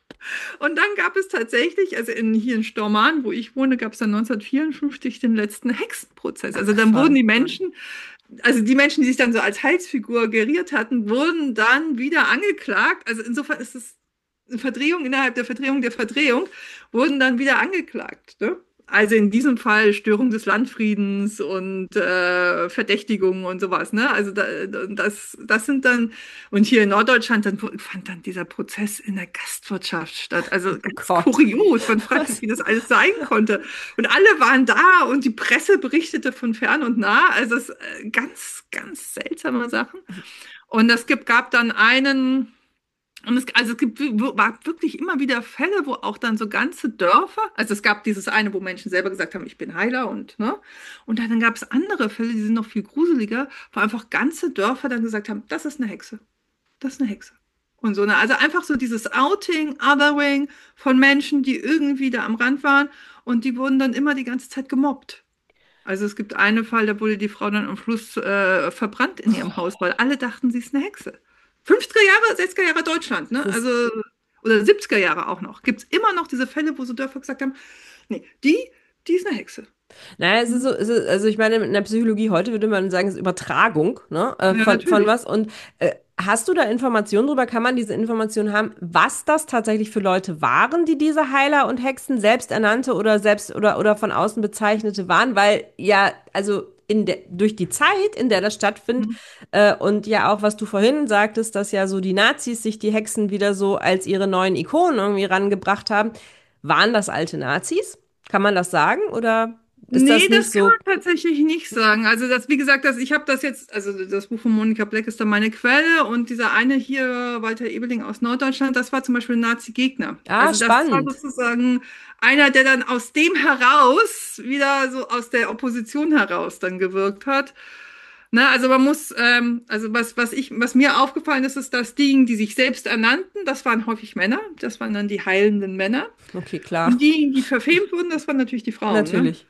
Und dann gab es tatsächlich, also in, hier in Stormarn, wo ich wohne, gab es dann neunzehnhundertvierundfünfzig den letzten Hexenprozess. Also dann wurden die Menschen, also die Menschen, die sich dann so als Heilsfigur geriert hatten, wurden dann wieder angeklagt. Also insofern ist es eine Verdrehung innerhalb der Verdrehung der Verdrehung, wurden dann wieder angeklagt, ne? Also in diesem Fall Störung des Landfriedens und äh, Verdächtigung und sowas, ne? Also da, das, das sind dann, und hier in Norddeutschland, dann fand dann dieser Prozess in der Gastwirtschaft statt. Also ganz Gott. kurios, man fragt sich, wie das alles sein konnte. Und alle waren da und die Presse berichtete von fern und nah. Also es äh, ganz, ganz seltsame Sachen. Und es gibt, gab dann einen. Und es, also es gibt war wirklich immer wieder Fälle, wo auch dann so ganze Dörfer, also es gab dieses eine, wo Menschen selber gesagt haben, ich bin Heiler und, ne? Und dann gab es andere Fälle, die sind noch viel gruseliger, wo einfach ganze Dörfer dann gesagt haben, das ist eine Hexe. Das ist eine Hexe. Und so, ne? Also einfach so dieses Outing, Othering von Menschen, die irgendwie da am Rand waren und die wurden dann immer die ganze Zeit gemobbt. Also es gibt einen Fall, da wurde die Frau dann am Schluss äh, verbrannt in ihrem Haus, weil alle dachten, sie ist eine Hexe. fünfziger Jahre, sechziger Jahre Deutschland, ne? Das ist, Also, oder siebziger Jahre auch noch. Gibt es immer noch diese Fälle, wo so Dörfer gesagt haben, nee, die, die ist eine Hexe. naja, es ist so, es ist, also ich meine, in der Psychologie heute würde man sagen, es ist Übertragung, ne, äh, Ja, von, von natürlich. was. Und äh, hast du da Informationen drüber? Kann man diese Informationen haben, was das tatsächlich für Leute waren, die diese Heiler und Hexen selbsternannte oder selbst oder, oder von außen bezeichnete waren? Weil ja, also in der, durch die Zeit, in der das stattfindet, Mhm. äh, und ja auch, was du vorhin sagtest, dass ja so die Nazis sich die Hexen wieder so als ihre neuen Ikonen irgendwie rangebracht haben, waren das alte Nazis? Kann man das sagen? Oder ist das Nee, nicht das kann so? man tatsächlich nicht sagen. Also das, wie gesagt, das, ich habe das jetzt, also das Buch von Monika Black ist da meine Quelle und dieser eine hier, Walter Ebeling aus Norddeutschland, das war zum Beispiel ein Nazi-Gegner. Ah, Also das war spannend. sozusagen einer, der dann aus dem heraus, wieder so aus der Opposition heraus dann gewirkt hat. Na, also man muss, ähm, also was, was ich, was mir aufgefallen ist, ist, dass diejenigen, die sich selbst ernannten, das waren häufig Männer, das waren dann die heilenden Männer. Okay, klar. Und diejenigen, die verfemt wurden, das waren natürlich die Frauen, ne? Natürlich.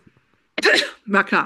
War klar.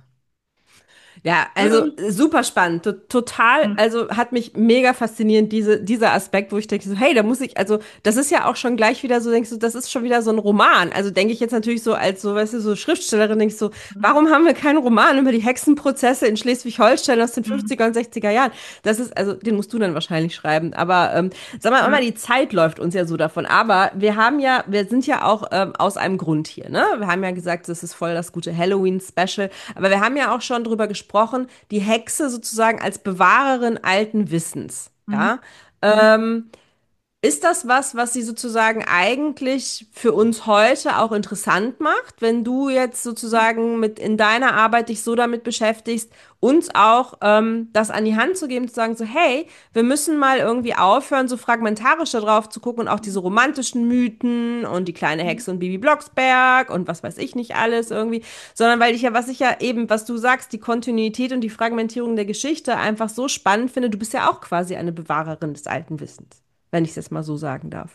Ja, also Ähm, äh, super spannend, to- total, also hat mich mega fasziniert, diese, dieser Aspekt, wo ich denke so, hey, da muss ich, also das ist ja auch schon gleich wieder so, denkst du, das ist schon wieder so ein Roman. Also denke ich jetzt natürlich so als so, weißt du, so Schriftstellerin, denkst du, so, warum haben wir keinen Roman über die Hexenprozesse in Schleswig-Holstein aus den fünfziger und sechziger Jahren? Das ist, also den musst du dann wahrscheinlich schreiben, aber ähm, sag mal, immer Ja. die Zeit läuft uns ja so davon, aber wir haben ja, wir sind ja auch ähm, aus einem Grund hier, ne? Wir haben ja gesagt, das ist voll das gute Halloween-Special, aber wir haben ja auch schon drüber gesprochen, die Hexe sozusagen als Bewahrerin alten Wissens, Mhm. ja? Ähm, ist das was, was sie sozusagen eigentlich für uns heute auch interessant macht, wenn du jetzt sozusagen mit in deiner Arbeit dich so damit beschäftigst, uns auch ähm, das an die Hand zu geben, zu sagen so, hey, wir müssen mal irgendwie aufhören, so fragmentarisch da drauf zu gucken und auch diese romantischen Mythen und die kleine Hexe und Bibi Blocksberg und was weiß ich nicht alles irgendwie, sondern weil ich ja, was ich ja eben, was du sagst, die Kontinuität und die Fragmentierung der Geschichte einfach so spannend finde. Du bist ja auch quasi eine Bewahrerin des alten Wissens, wenn ich es jetzt mal so sagen darf.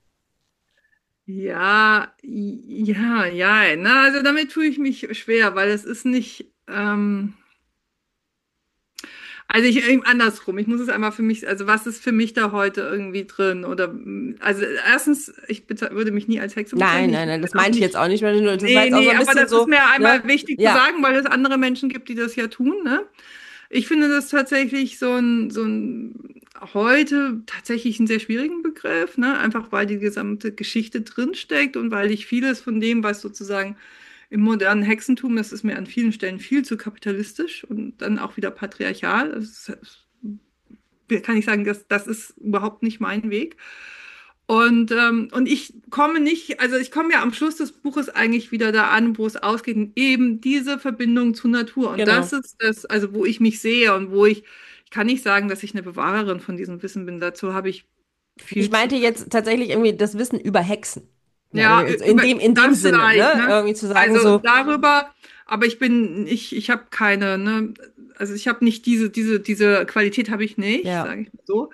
Ja, ja, ja. Na, also damit tue ich mich schwer, weil es ist nicht, ähm, Also ich eben andersrum. Ich muss es einmal für mich, also was ist für mich da heute irgendwie drin? Oder also erstens, ich beza- würde mich nie als Hexe Nein, bezeichnen. nein, Ich nein, das bin auch meinte ich nicht. jetzt auch nicht, weil das war Nee, jetzt auch so nee, ein aber bisschen das ist so, mir ne? einmal wichtig zu Ja, sagen, weil es andere Menschen gibt, die das ja tun, ne? Ich finde das tatsächlich so ein, so ein heute tatsächlich einen sehr schwierigen Begriff, ne? Einfach weil die gesamte Geschichte drinsteckt und weil ich vieles von dem, was sozusagen im modernen Hexentum, das ist mir an vielen Stellen viel zu kapitalistisch und dann auch wieder patriarchal. Das ist, kann ich sagen, das, das ist überhaupt nicht mein Weg. Und, ähm, und ich komme nicht, also ich komme ja am Schluss des Buches eigentlich wieder da an, wo es ausgeht, eben diese Verbindung zur Natur. Und das genau. ist das, also wo ich mich sehe und wo ich, ich kann nicht sagen, dass ich eine Bewahrerin von diesem Wissen bin. Dazu habe ich Ich viel zu, meinte jetzt tatsächlich irgendwie das Wissen über Hexen. Ja, ja, in über dem, in dem das Sinne, vielleicht, ne? ne? Irgendwie zu sagen Also so, darüber, aber ich bin, ich, ich habe keine, ne? Also ich habe nicht diese, diese, diese Qualität habe ich nicht, ja, sage ich mal so,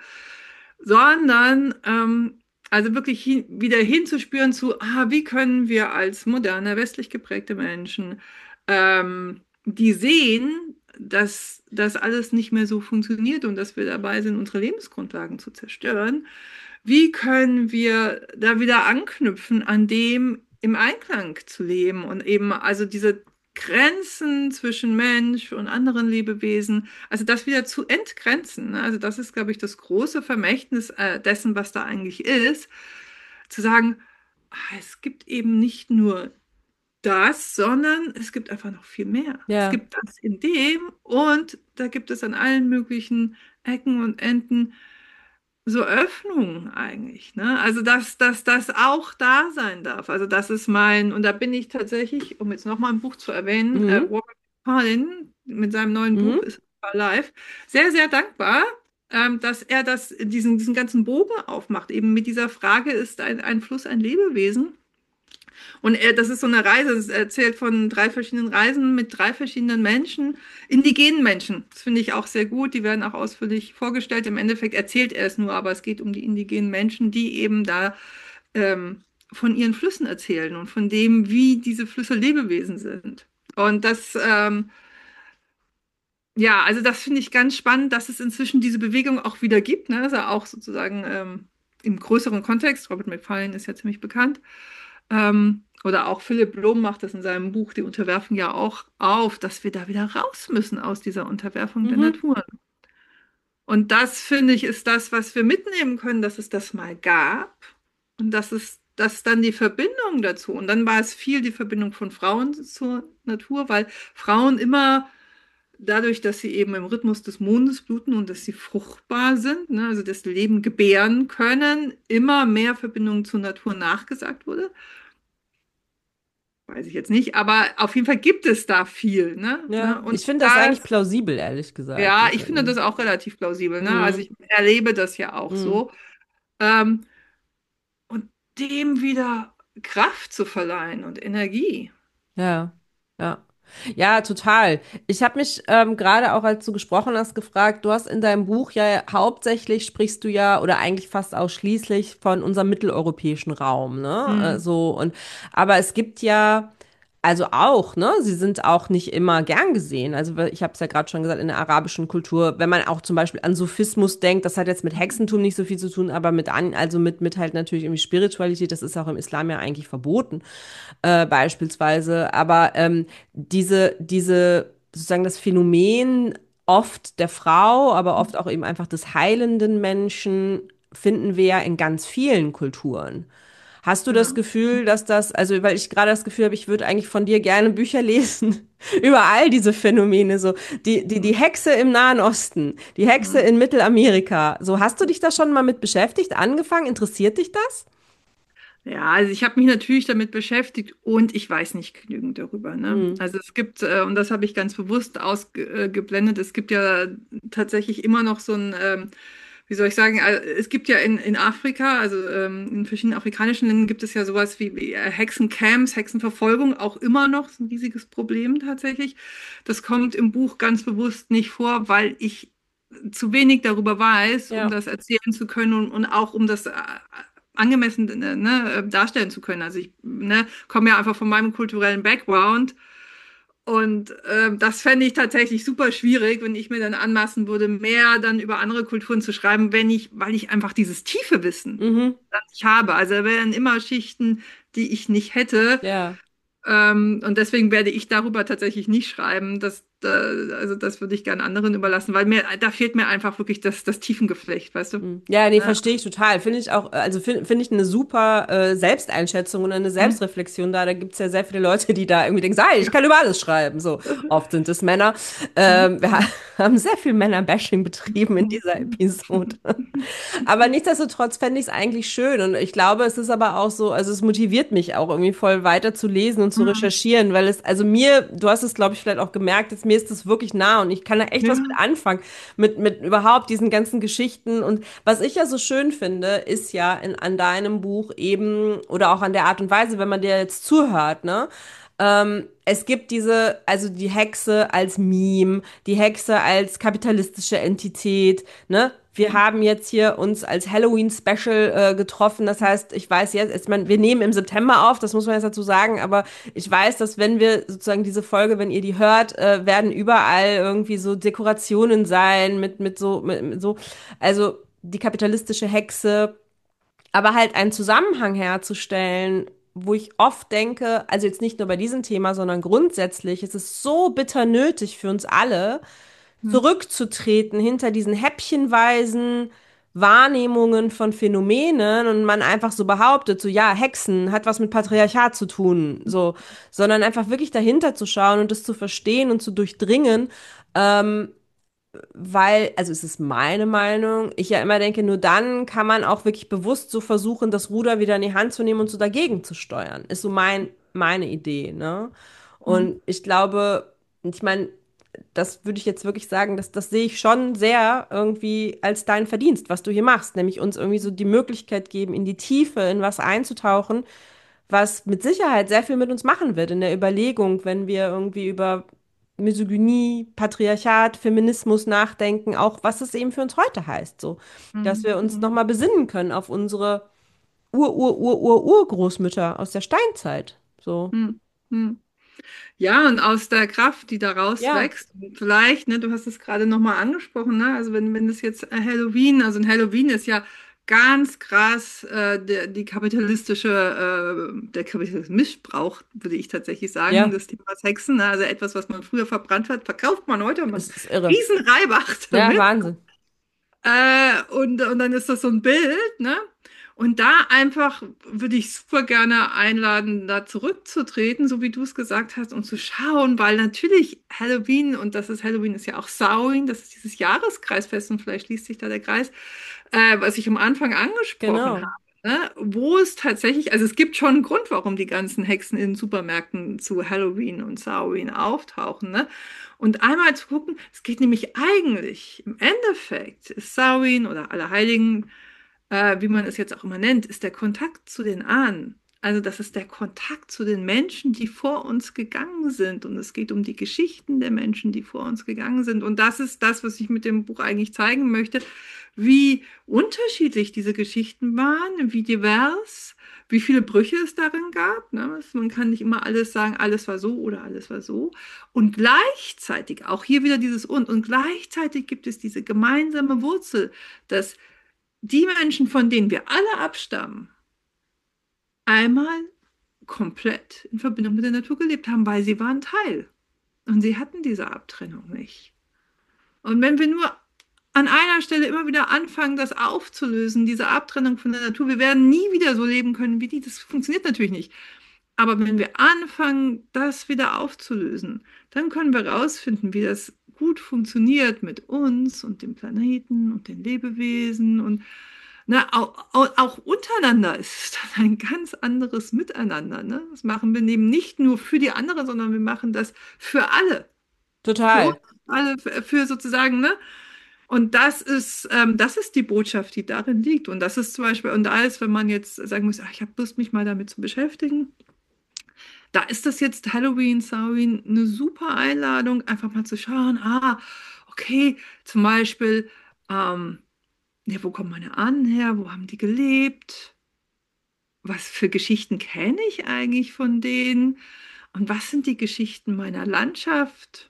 sondern ähm, also wirklich hin, wieder hinzuspüren zu, ah, wie können wir als moderne, westlich geprägte Menschen, ähm, die sehen, dass das alles nicht mehr so funktioniert und dass wir dabei sind, unsere Lebensgrundlagen zu zerstören. Wie können wir da wieder anknüpfen, an dem im Einklang zu leben und eben also diese Grenzen zwischen Mensch und anderen Lebewesen, also das wieder zu entgrenzen. Ne? Also das ist, glaube ich, das große Vermächtnis äh, dessen, was da eigentlich ist, zu sagen, ah, es gibt eben nicht nur das, sondern es gibt einfach noch viel mehr. Es ja, gibt das in dem und da gibt es an allen möglichen Ecken und Enden so Öffnungen eigentlich, ne? Also dass, dass das auch da sein darf. Also das ist mein, und da bin ich tatsächlich, um jetzt nochmal ein Buch zu erwähnen, äh, mhm, Robert Collin mit seinem neuen Buch mhm, ist Alive, sehr, sehr dankbar, ähm, dass er das, diesen, diesen ganzen Bogen aufmacht. Eben mit dieser Frage, ist ein, ein Fluss ein Lebewesen? Und er, das ist so eine Reise, es erzählt von drei verschiedenen Reisen mit drei verschiedenen Menschen, indigenen Menschen. Das finde ich auch sehr gut. Die werden auch ausführlich vorgestellt. Im Endeffekt erzählt er es nur, aber es geht um die indigenen Menschen, die eben da ähm, von ihren Flüssen erzählen und von dem, wie diese Flüsse Lebewesen sind. Und das, ähm, ja, also das finde ich ganz spannend, dass es inzwischen diese Bewegung auch wieder gibt. Ne? Also auch sozusagen ähm, im größeren Kontext. Robert Macfarlane ist ja ziemlich bekannt. Ähm, oder auch Philipp Blom macht das in seinem Buch, die Unterwerfung ja auch auf, dass wir da wieder raus müssen aus dieser Unterwerfung der mhm, Natur. Und das, finde ich, ist das, was wir mitnehmen können, dass es das mal gab und dass es dass dann die Verbindung dazu. Und dann war es viel die Verbindung von Frauen zur Natur, weil Frauen immer dadurch, dass sie eben im Rhythmus des Mondes bluten und dass sie fruchtbar sind, ne, also das Leben gebären können, immer mehr Verbindung zur Natur nachgesagt wurde. Weiß ich jetzt nicht, aber auf jeden Fall gibt es da viel, ne? ja. Ne? Und Ich finde das eigentlich das, plausibel, ehrlich gesagt. ja, Das, ich finde ähm, das auch relativ plausibel, ne? Also mhm, ich erlebe das ja auch mhm, so. Ähm, und dem wieder Kraft zu verleihen und Energie. ja, ja. Ja, total. Ich habe mich ähm, gerade auch, als du gesprochen hast, gefragt, du hast in deinem Buch ja hauptsächlich sprichst du ja oder eigentlich fast ausschließlich von unserem mitteleuropäischen Raum, ne? Äh, Hm. so und aber es gibt ja also auch, ne? Sie sind auch nicht immer gern gesehen. Also ich habe es ja gerade schon gesagt, in der arabischen Kultur, wenn man auch zum Beispiel an Sufismus denkt, das hat jetzt mit Hexentum nicht so viel zu tun, aber mit an, also mit, mit halt natürlich irgendwie Spiritualität, das ist auch im Islam ja eigentlich verboten, äh, beispielsweise. Aber ähm, diese, diese, sozusagen das Phänomen oft der Frau, aber oft auch eben einfach des heilenden Menschen finden wir ja in ganz vielen Kulturen. Hast du das Ja. Gefühl, dass das, also weil ich gerade das Gefühl habe, ich würde eigentlich von dir gerne Bücher lesen über all diese Phänomene, so die, die, die Hexe im Nahen Osten, die Hexe Hm. in Mittelamerika. So, hast du dich da schon mal mit beschäftigt, angefangen? Interessiert dich das? Ja, also ich habe mich natürlich damit beschäftigt und ich weiß nicht genügend darüber, ne? Hm. Also es gibt, äh, und das habe ich ganz bewusst ausgeblendet, es gibt ja tatsächlich immer noch so ein, ähm, wie soll ich sagen, also es gibt ja in, in Afrika, also ähm, in verschiedenen afrikanischen Ländern gibt es ja sowas wie, wie äh, Hexencamps, Hexenverfolgung auch immer noch, ist ein riesiges Problem tatsächlich. Das kommt im Buch ganz bewusst nicht vor, weil ich zu wenig darüber weiß, um Ja. das erzählen zu können und, und auch um das äh, angemessen äh, ne, äh, darstellen zu können. Also ich ne, komme ja einfach von meinem kulturellen Background Und ähm, das fände ich tatsächlich super schwierig, wenn ich mir dann anmaßen würde, mehr dann über andere Kulturen zu schreiben, wenn ich, weil ich einfach dieses tiefe Wissen, Mhm. das ich habe. Also da wären immer Schichten, die ich nicht hätte. Ja. Ähm, und deswegen werde ich darüber tatsächlich nicht schreiben. Das, äh, also das würde ich gerne anderen überlassen, weil mir, da fehlt mir einfach wirklich das, das Tiefengeflecht, weißt du? Hm. Ja, nee, Ja. verstehe ich total. Finde ich auch, also finde find ich eine super äh, Selbsteinschätzung und eine Hm. Selbstreflexion da. Da gibt es ja sehr viele Leute, die da irgendwie denken, sei, ich kann über alles schreiben. So, oft sind es Männer. Ähm, wir ha haben sehr viel Männer-Bashing betrieben in dieser Episode. Aber nichtsdestotrotz fände ich es eigentlich schön. Und ich glaube, es ist aber auch so, also es motiviert mich auch irgendwie voll weiter zu lesen und zu Hm. recherchieren, weil es, also mir, du hast es, glaube ich, vielleicht auch gemerkt, jetzt, mir ist es wirklich nah und ich kann da echt was mit Ja. anfangen, mit, mit überhaupt diesen ganzen Geschichten. Und was ich ja so schön finde, ist ja in, an deinem Buch eben, oder auch an der Art und Weise, wenn man dir jetzt zuhört, ne? Ähm, es gibt diese, also die Hexe als Meme, die Hexe als kapitalistische Entität, ne? Wir haben jetzt hier uns als Halloween-Special äh, getroffen. Das heißt, ich weiß jetzt, ich meine, wir nehmen im September auf, das muss man jetzt dazu sagen, aber ich weiß, dass wenn wir sozusagen diese Folge, wenn ihr die hört, äh, werden überall irgendwie so Dekorationen sein mit, mit so, mit, mit so, also die kapitalistische Hexe, aber halt einen Zusammenhang herzustellen, wo ich oft denke, also jetzt nicht nur bei diesem Thema, sondern grundsätzlich, es ist so bitter nötig für uns alle, Hm. zurückzutreten hinter diesen häppchenweisen Wahrnehmungen von Phänomenen und man einfach so behauptet, so ja, Hexen hat was mit Patriarchat zu tun, so, sondern einfach wirklich dahinter zu schauen und das zu verstehen und zu durchdringen, ähm, weil, also es ist meine Meinung, ich ja immer denke, nur dann kann man auch wirklich bewusst so versuchen, das Ruder wieder in die Hand zu nehmen und so dagegen zu steuern. Ist so mein, meine Idee, ne? Hm. Und ich glaube, ich meine, das würde ich jetzt wirklich sagen, dass das sehe ich schon sehr irgendwie als dein Verdienst, was du hier machst, nämlich uns irgendwie so die Möglichkeit geben, in die Tiefe, in was einzutauchen, was mit Sicherheit sehr viel mit uns machen wird in der Überlegung, wenn wir irgendwie über Misogynie, Patriarchat, Feminismus nachdenken, auch was es eben für uns heute heißt, so, dass Hm. wir uns Hm. nochmal besinnen können auf unsere Ur-Ur-Ur-Ur-Urgroßmütter aus der Steinzeit, so. Hm. Hm. Ja, und aus der Kraft, die daraus Ja, wächst, vielleicht, ne, du hast es gerade nochmal angesprochen, ne, also wenn, wenn das jetzt äh, Halloween, also ein Halloween ist ja ganz krass, äh, der, die kapitalistische, äh, der kapitalistische Missbrauch, würde ich tatsächlich sagen, ja, des Themas Hexen, ne, also etwas, was man früher verbrannt hat, verkauft man heute und macht es ist irre. riesen Reibach Ja, damit. Wahnsinn. Äh, und, und dann ist das so ein Bild, ne? Und da einfach würde ich super gerne einladen, da zurückzutreten, so wie du es gesagt hast, und zu schauen, weil natürlich Halloween, und das ist Halloween ist ja auch Samhain, das ist dieses Jahreskreisfest, und vielleicht schließt sich da der Kreis, äh, was ich am Anfang angesprochen habe. Genau. Ne? Wo es tatsächlich, also es gibt schon einen Grund, warum die ganzen Hexen in Supermärkten zu Halloween und Samhain auftauchen, ne? Und einmal zu gucken, es geht nämlich eigentlich, im Endeffekt ist Samhain oder Allerheiligen, äh, wie man es jetzt auch immer nennt, ist der Kontakt zu den Ahnen. Also das ist der Kontakt zu den Menschen, die vor uns gegangen sind. Und es geht um die Geschichten der Menschen, die vor uns gegangen sind. Und das ist das, was ich mit dem Buch eigentlich zeigen möchte, wie unterschiedlich diese Geschichten waren, wie divers, wie viele Brüche es darin gab. Ne? Man kann nicht immer alles sagen, alles war so oder alles war so. Und gleichzeitig, auch hier wieder dieses Und, und gleichzeitig gibt es diese gemeinsame Wurzel, dass die Menschen, von denen wir alle abstammen, einmal komplett in Verbindung mit der Natur gelebt haben, weil sie waren Teil. Und sie hatten diese Abtrennung nicht. Und wenn wir nur an einer Stelle immer wieder anfangen, das aufzulösen, diese Abtrennung von der Natur, wir werden nie wieder so leben können wie die. Das funktioniert natürlich nicht. Aber wenn wir anfangen, das wieder aufzulösen, dann können wir herausfinden, wie das gut funktioniert mit uns und dem Planeten und den Lebewesen und na, auch, auch, auch untereinander ist es dann ein ganz anderes Miteinander. Ne? Das machen wir eben nicht nur für die anderen, sondern wir machen das für alle. Für uns Total. alle, für, für sozusagen, ne? Und das ist, ähm, das ist die Botschaft, die darin liegt. Und das ist zum Beispiel, und da ist, wenn man jetzt sagen muss, ach, ich habe Lust, mich mal damit zu beschäftigen, da ist das jetzt Halloween, Samhain eine super Einladung, einfach mal zu schauen, ah, okay, zum Beispiel, ähm, ja, wo kommen meine Ahnen her? Wo haben die gelebt? Was für Geschichten kenne ich eigentlich von denen? Und was sind die Geschichten meiner Landschaft?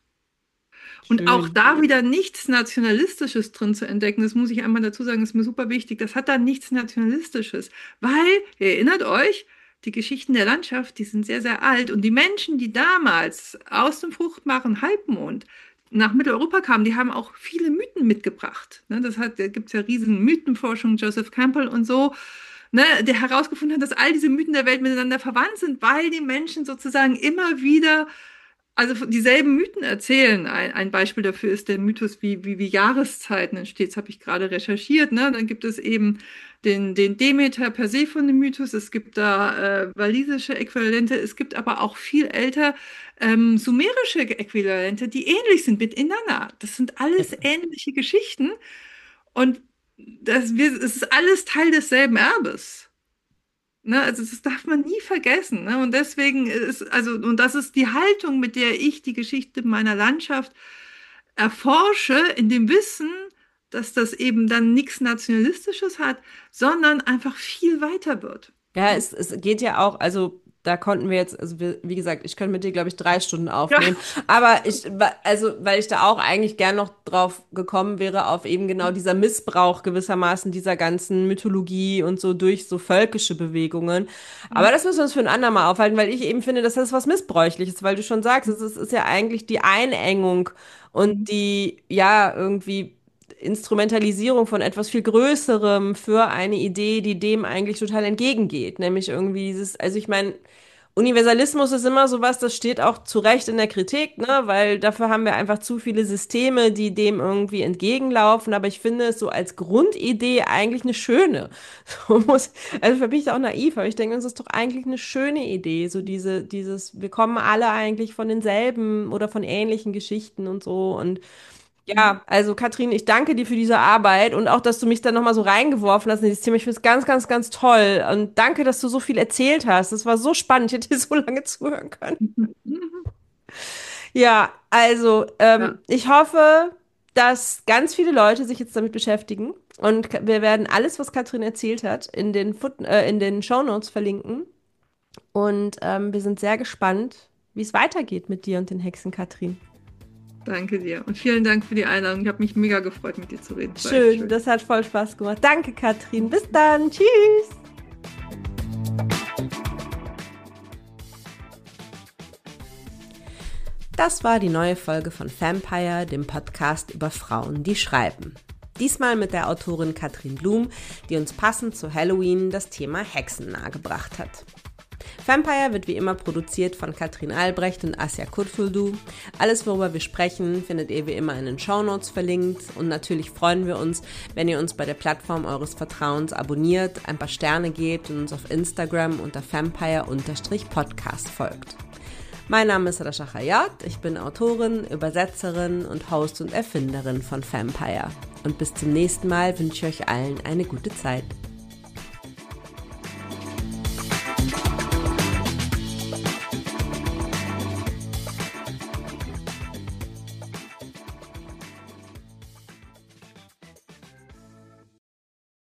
Und Schön. auch da wieder nichts Nationalistisches drin zu entdecken, das muss ich einmal dazu sagen, ist mir super wichtig. Das hat da nichts Nationalistisches, weil, ihr erinnert euch, die Geschichten der Landschaft, die sind sehr, sehr alt. Und die Menschen, die damals aus dem fruchtbaren Halbmond nach Mitteleuropa kamen, die haben auch viele Mythen mitgebracht. Ne, das hat, da gibt es ja riesen Mythenforschung, Joseph Campbell und so, ne, der herausgefunden hat, dass all diese Mythen der Welt miteinander verwandt sind, weil die Menschen sozusagen immer wieder also dieselben Mythen erzählen. Ein, ein Beispiel dafür ist der Mythos, wie, wie, wie Jahreszeiten entsteht. Das habe ich gerade recherchiert. Ne? Dann gibt es eben den, den Demeter-Persephone-Mythos. Es gibt da äh, walisische Äquivalente. Es gibt aber auch viel älter ähm, sumerische Äquivalente, die ähnlich sind mit Inanna. Das sind alles ähnliche Geschichten. Und das, wir, es ist alles Teil desselben Erbes. Ne, also das darf man nie vergessen. Ne? Und deswegen ist, also, und das ist die Haltung, mit der ich die Geschichte meiner Landschaft erforsche, in dem Wissen, dass das eben dann nichts Nationalistisches hat, sondern einfach viel weiter wird. Ja, es, es geht ja auch, also da konnten wir jetzt, also wir, wie gesagt, ich könnte mit dir, glaube ich, drei Stunden aufnehmen. Ja. Aber ich, also, weil ich da auch eigentlich gern noch drauf gekommen wäre, auf eben genau dieser Missbrauch gewissermaßen dieser ganzen Mythologie und so durch so völkische Bewegungen. Aber das müssen wir uns für ein andermal aufhalten, weil ich eben finde, dass das was Missbräuchliches, weil du schon sagst, es ist, ist ja eigentlich die Einengung und die, ja, irgendwie Instrumentalisierung von etwas viel Größerem für eine Idee, die dem eigentlich total entgegengeht. Nämlich irgendwie dieses, also ich meine, Universalismus ist immer sowas, das steht auch zu Recht in der Kritik, ne, weil dafür haben wir einfach zu viele Systeme, die dem irgendwie entgegenlaufen. Aber ich finde es so als Grundidee eigentlich eine schöne. So muss, also für mich ist auch naiv, aber ich denke, es ist doch eigentlich eine schöne Idee. So diese, dieses, wir kommen alle eigentlich von denselben oder von ähnlichen Geschichten und so und ja, also Katrin, ich danke dir für diese Arbeit und auch, dass du mich da nochmal so reingeworfen hast in dieses Thema. Ich finde es ganz, ganz, ganz toll. Und danke, dass du so viel erzählt hast. Das war so spannend. Ich hätte dir so lange zuhören können. Ja, also ähm, Ja. ich hoffe, dass ganz viele Leute sich jetzt damit beschäftigen. Und wir werden alles, was Katrin erzählt hat, in den, Foot äh, in den Shownotes verlinken. Und ähm, wir sind sehr gespannt, wie es weitergeht mit dir und den Hexen, Katrin. Danke dir und vielen Dank für die Einladung. Ich habe mich mega gefreut, mit dir zu reden. Das war Schön, echt schön, das hat voll Spaß gemacht. Danke, Katrin. Bis dann. Tschüss. Das war die neue Folge von Vampire, dem Podcast über Frauen, die schreiben. Diesmal mit der Autorin Katrin Blum, die uns passend zu Halloween das Thema Hexen nahegebracht hat. Vampire wird wie immer produziert von Katrin Albrecht und Asya Kutfuldu. Alles, worüber wir sprechen, findet ihr wie immer in den Shownotes verlinkt. Und natürlich freuen wir uns, wenn ihr uns bei der Plattform eures Vertrauens abonniert, ein paar Sterne gebt und uns auf Instagram unter vampire-podcast folgt. Mein Name ist Rasha Hayat, ich bin Autorin, Übersetzerin und Host und Erfinderin von Vampire. Und bis zum nächsten Mal wünsche ich euch allen eine gute Zeit.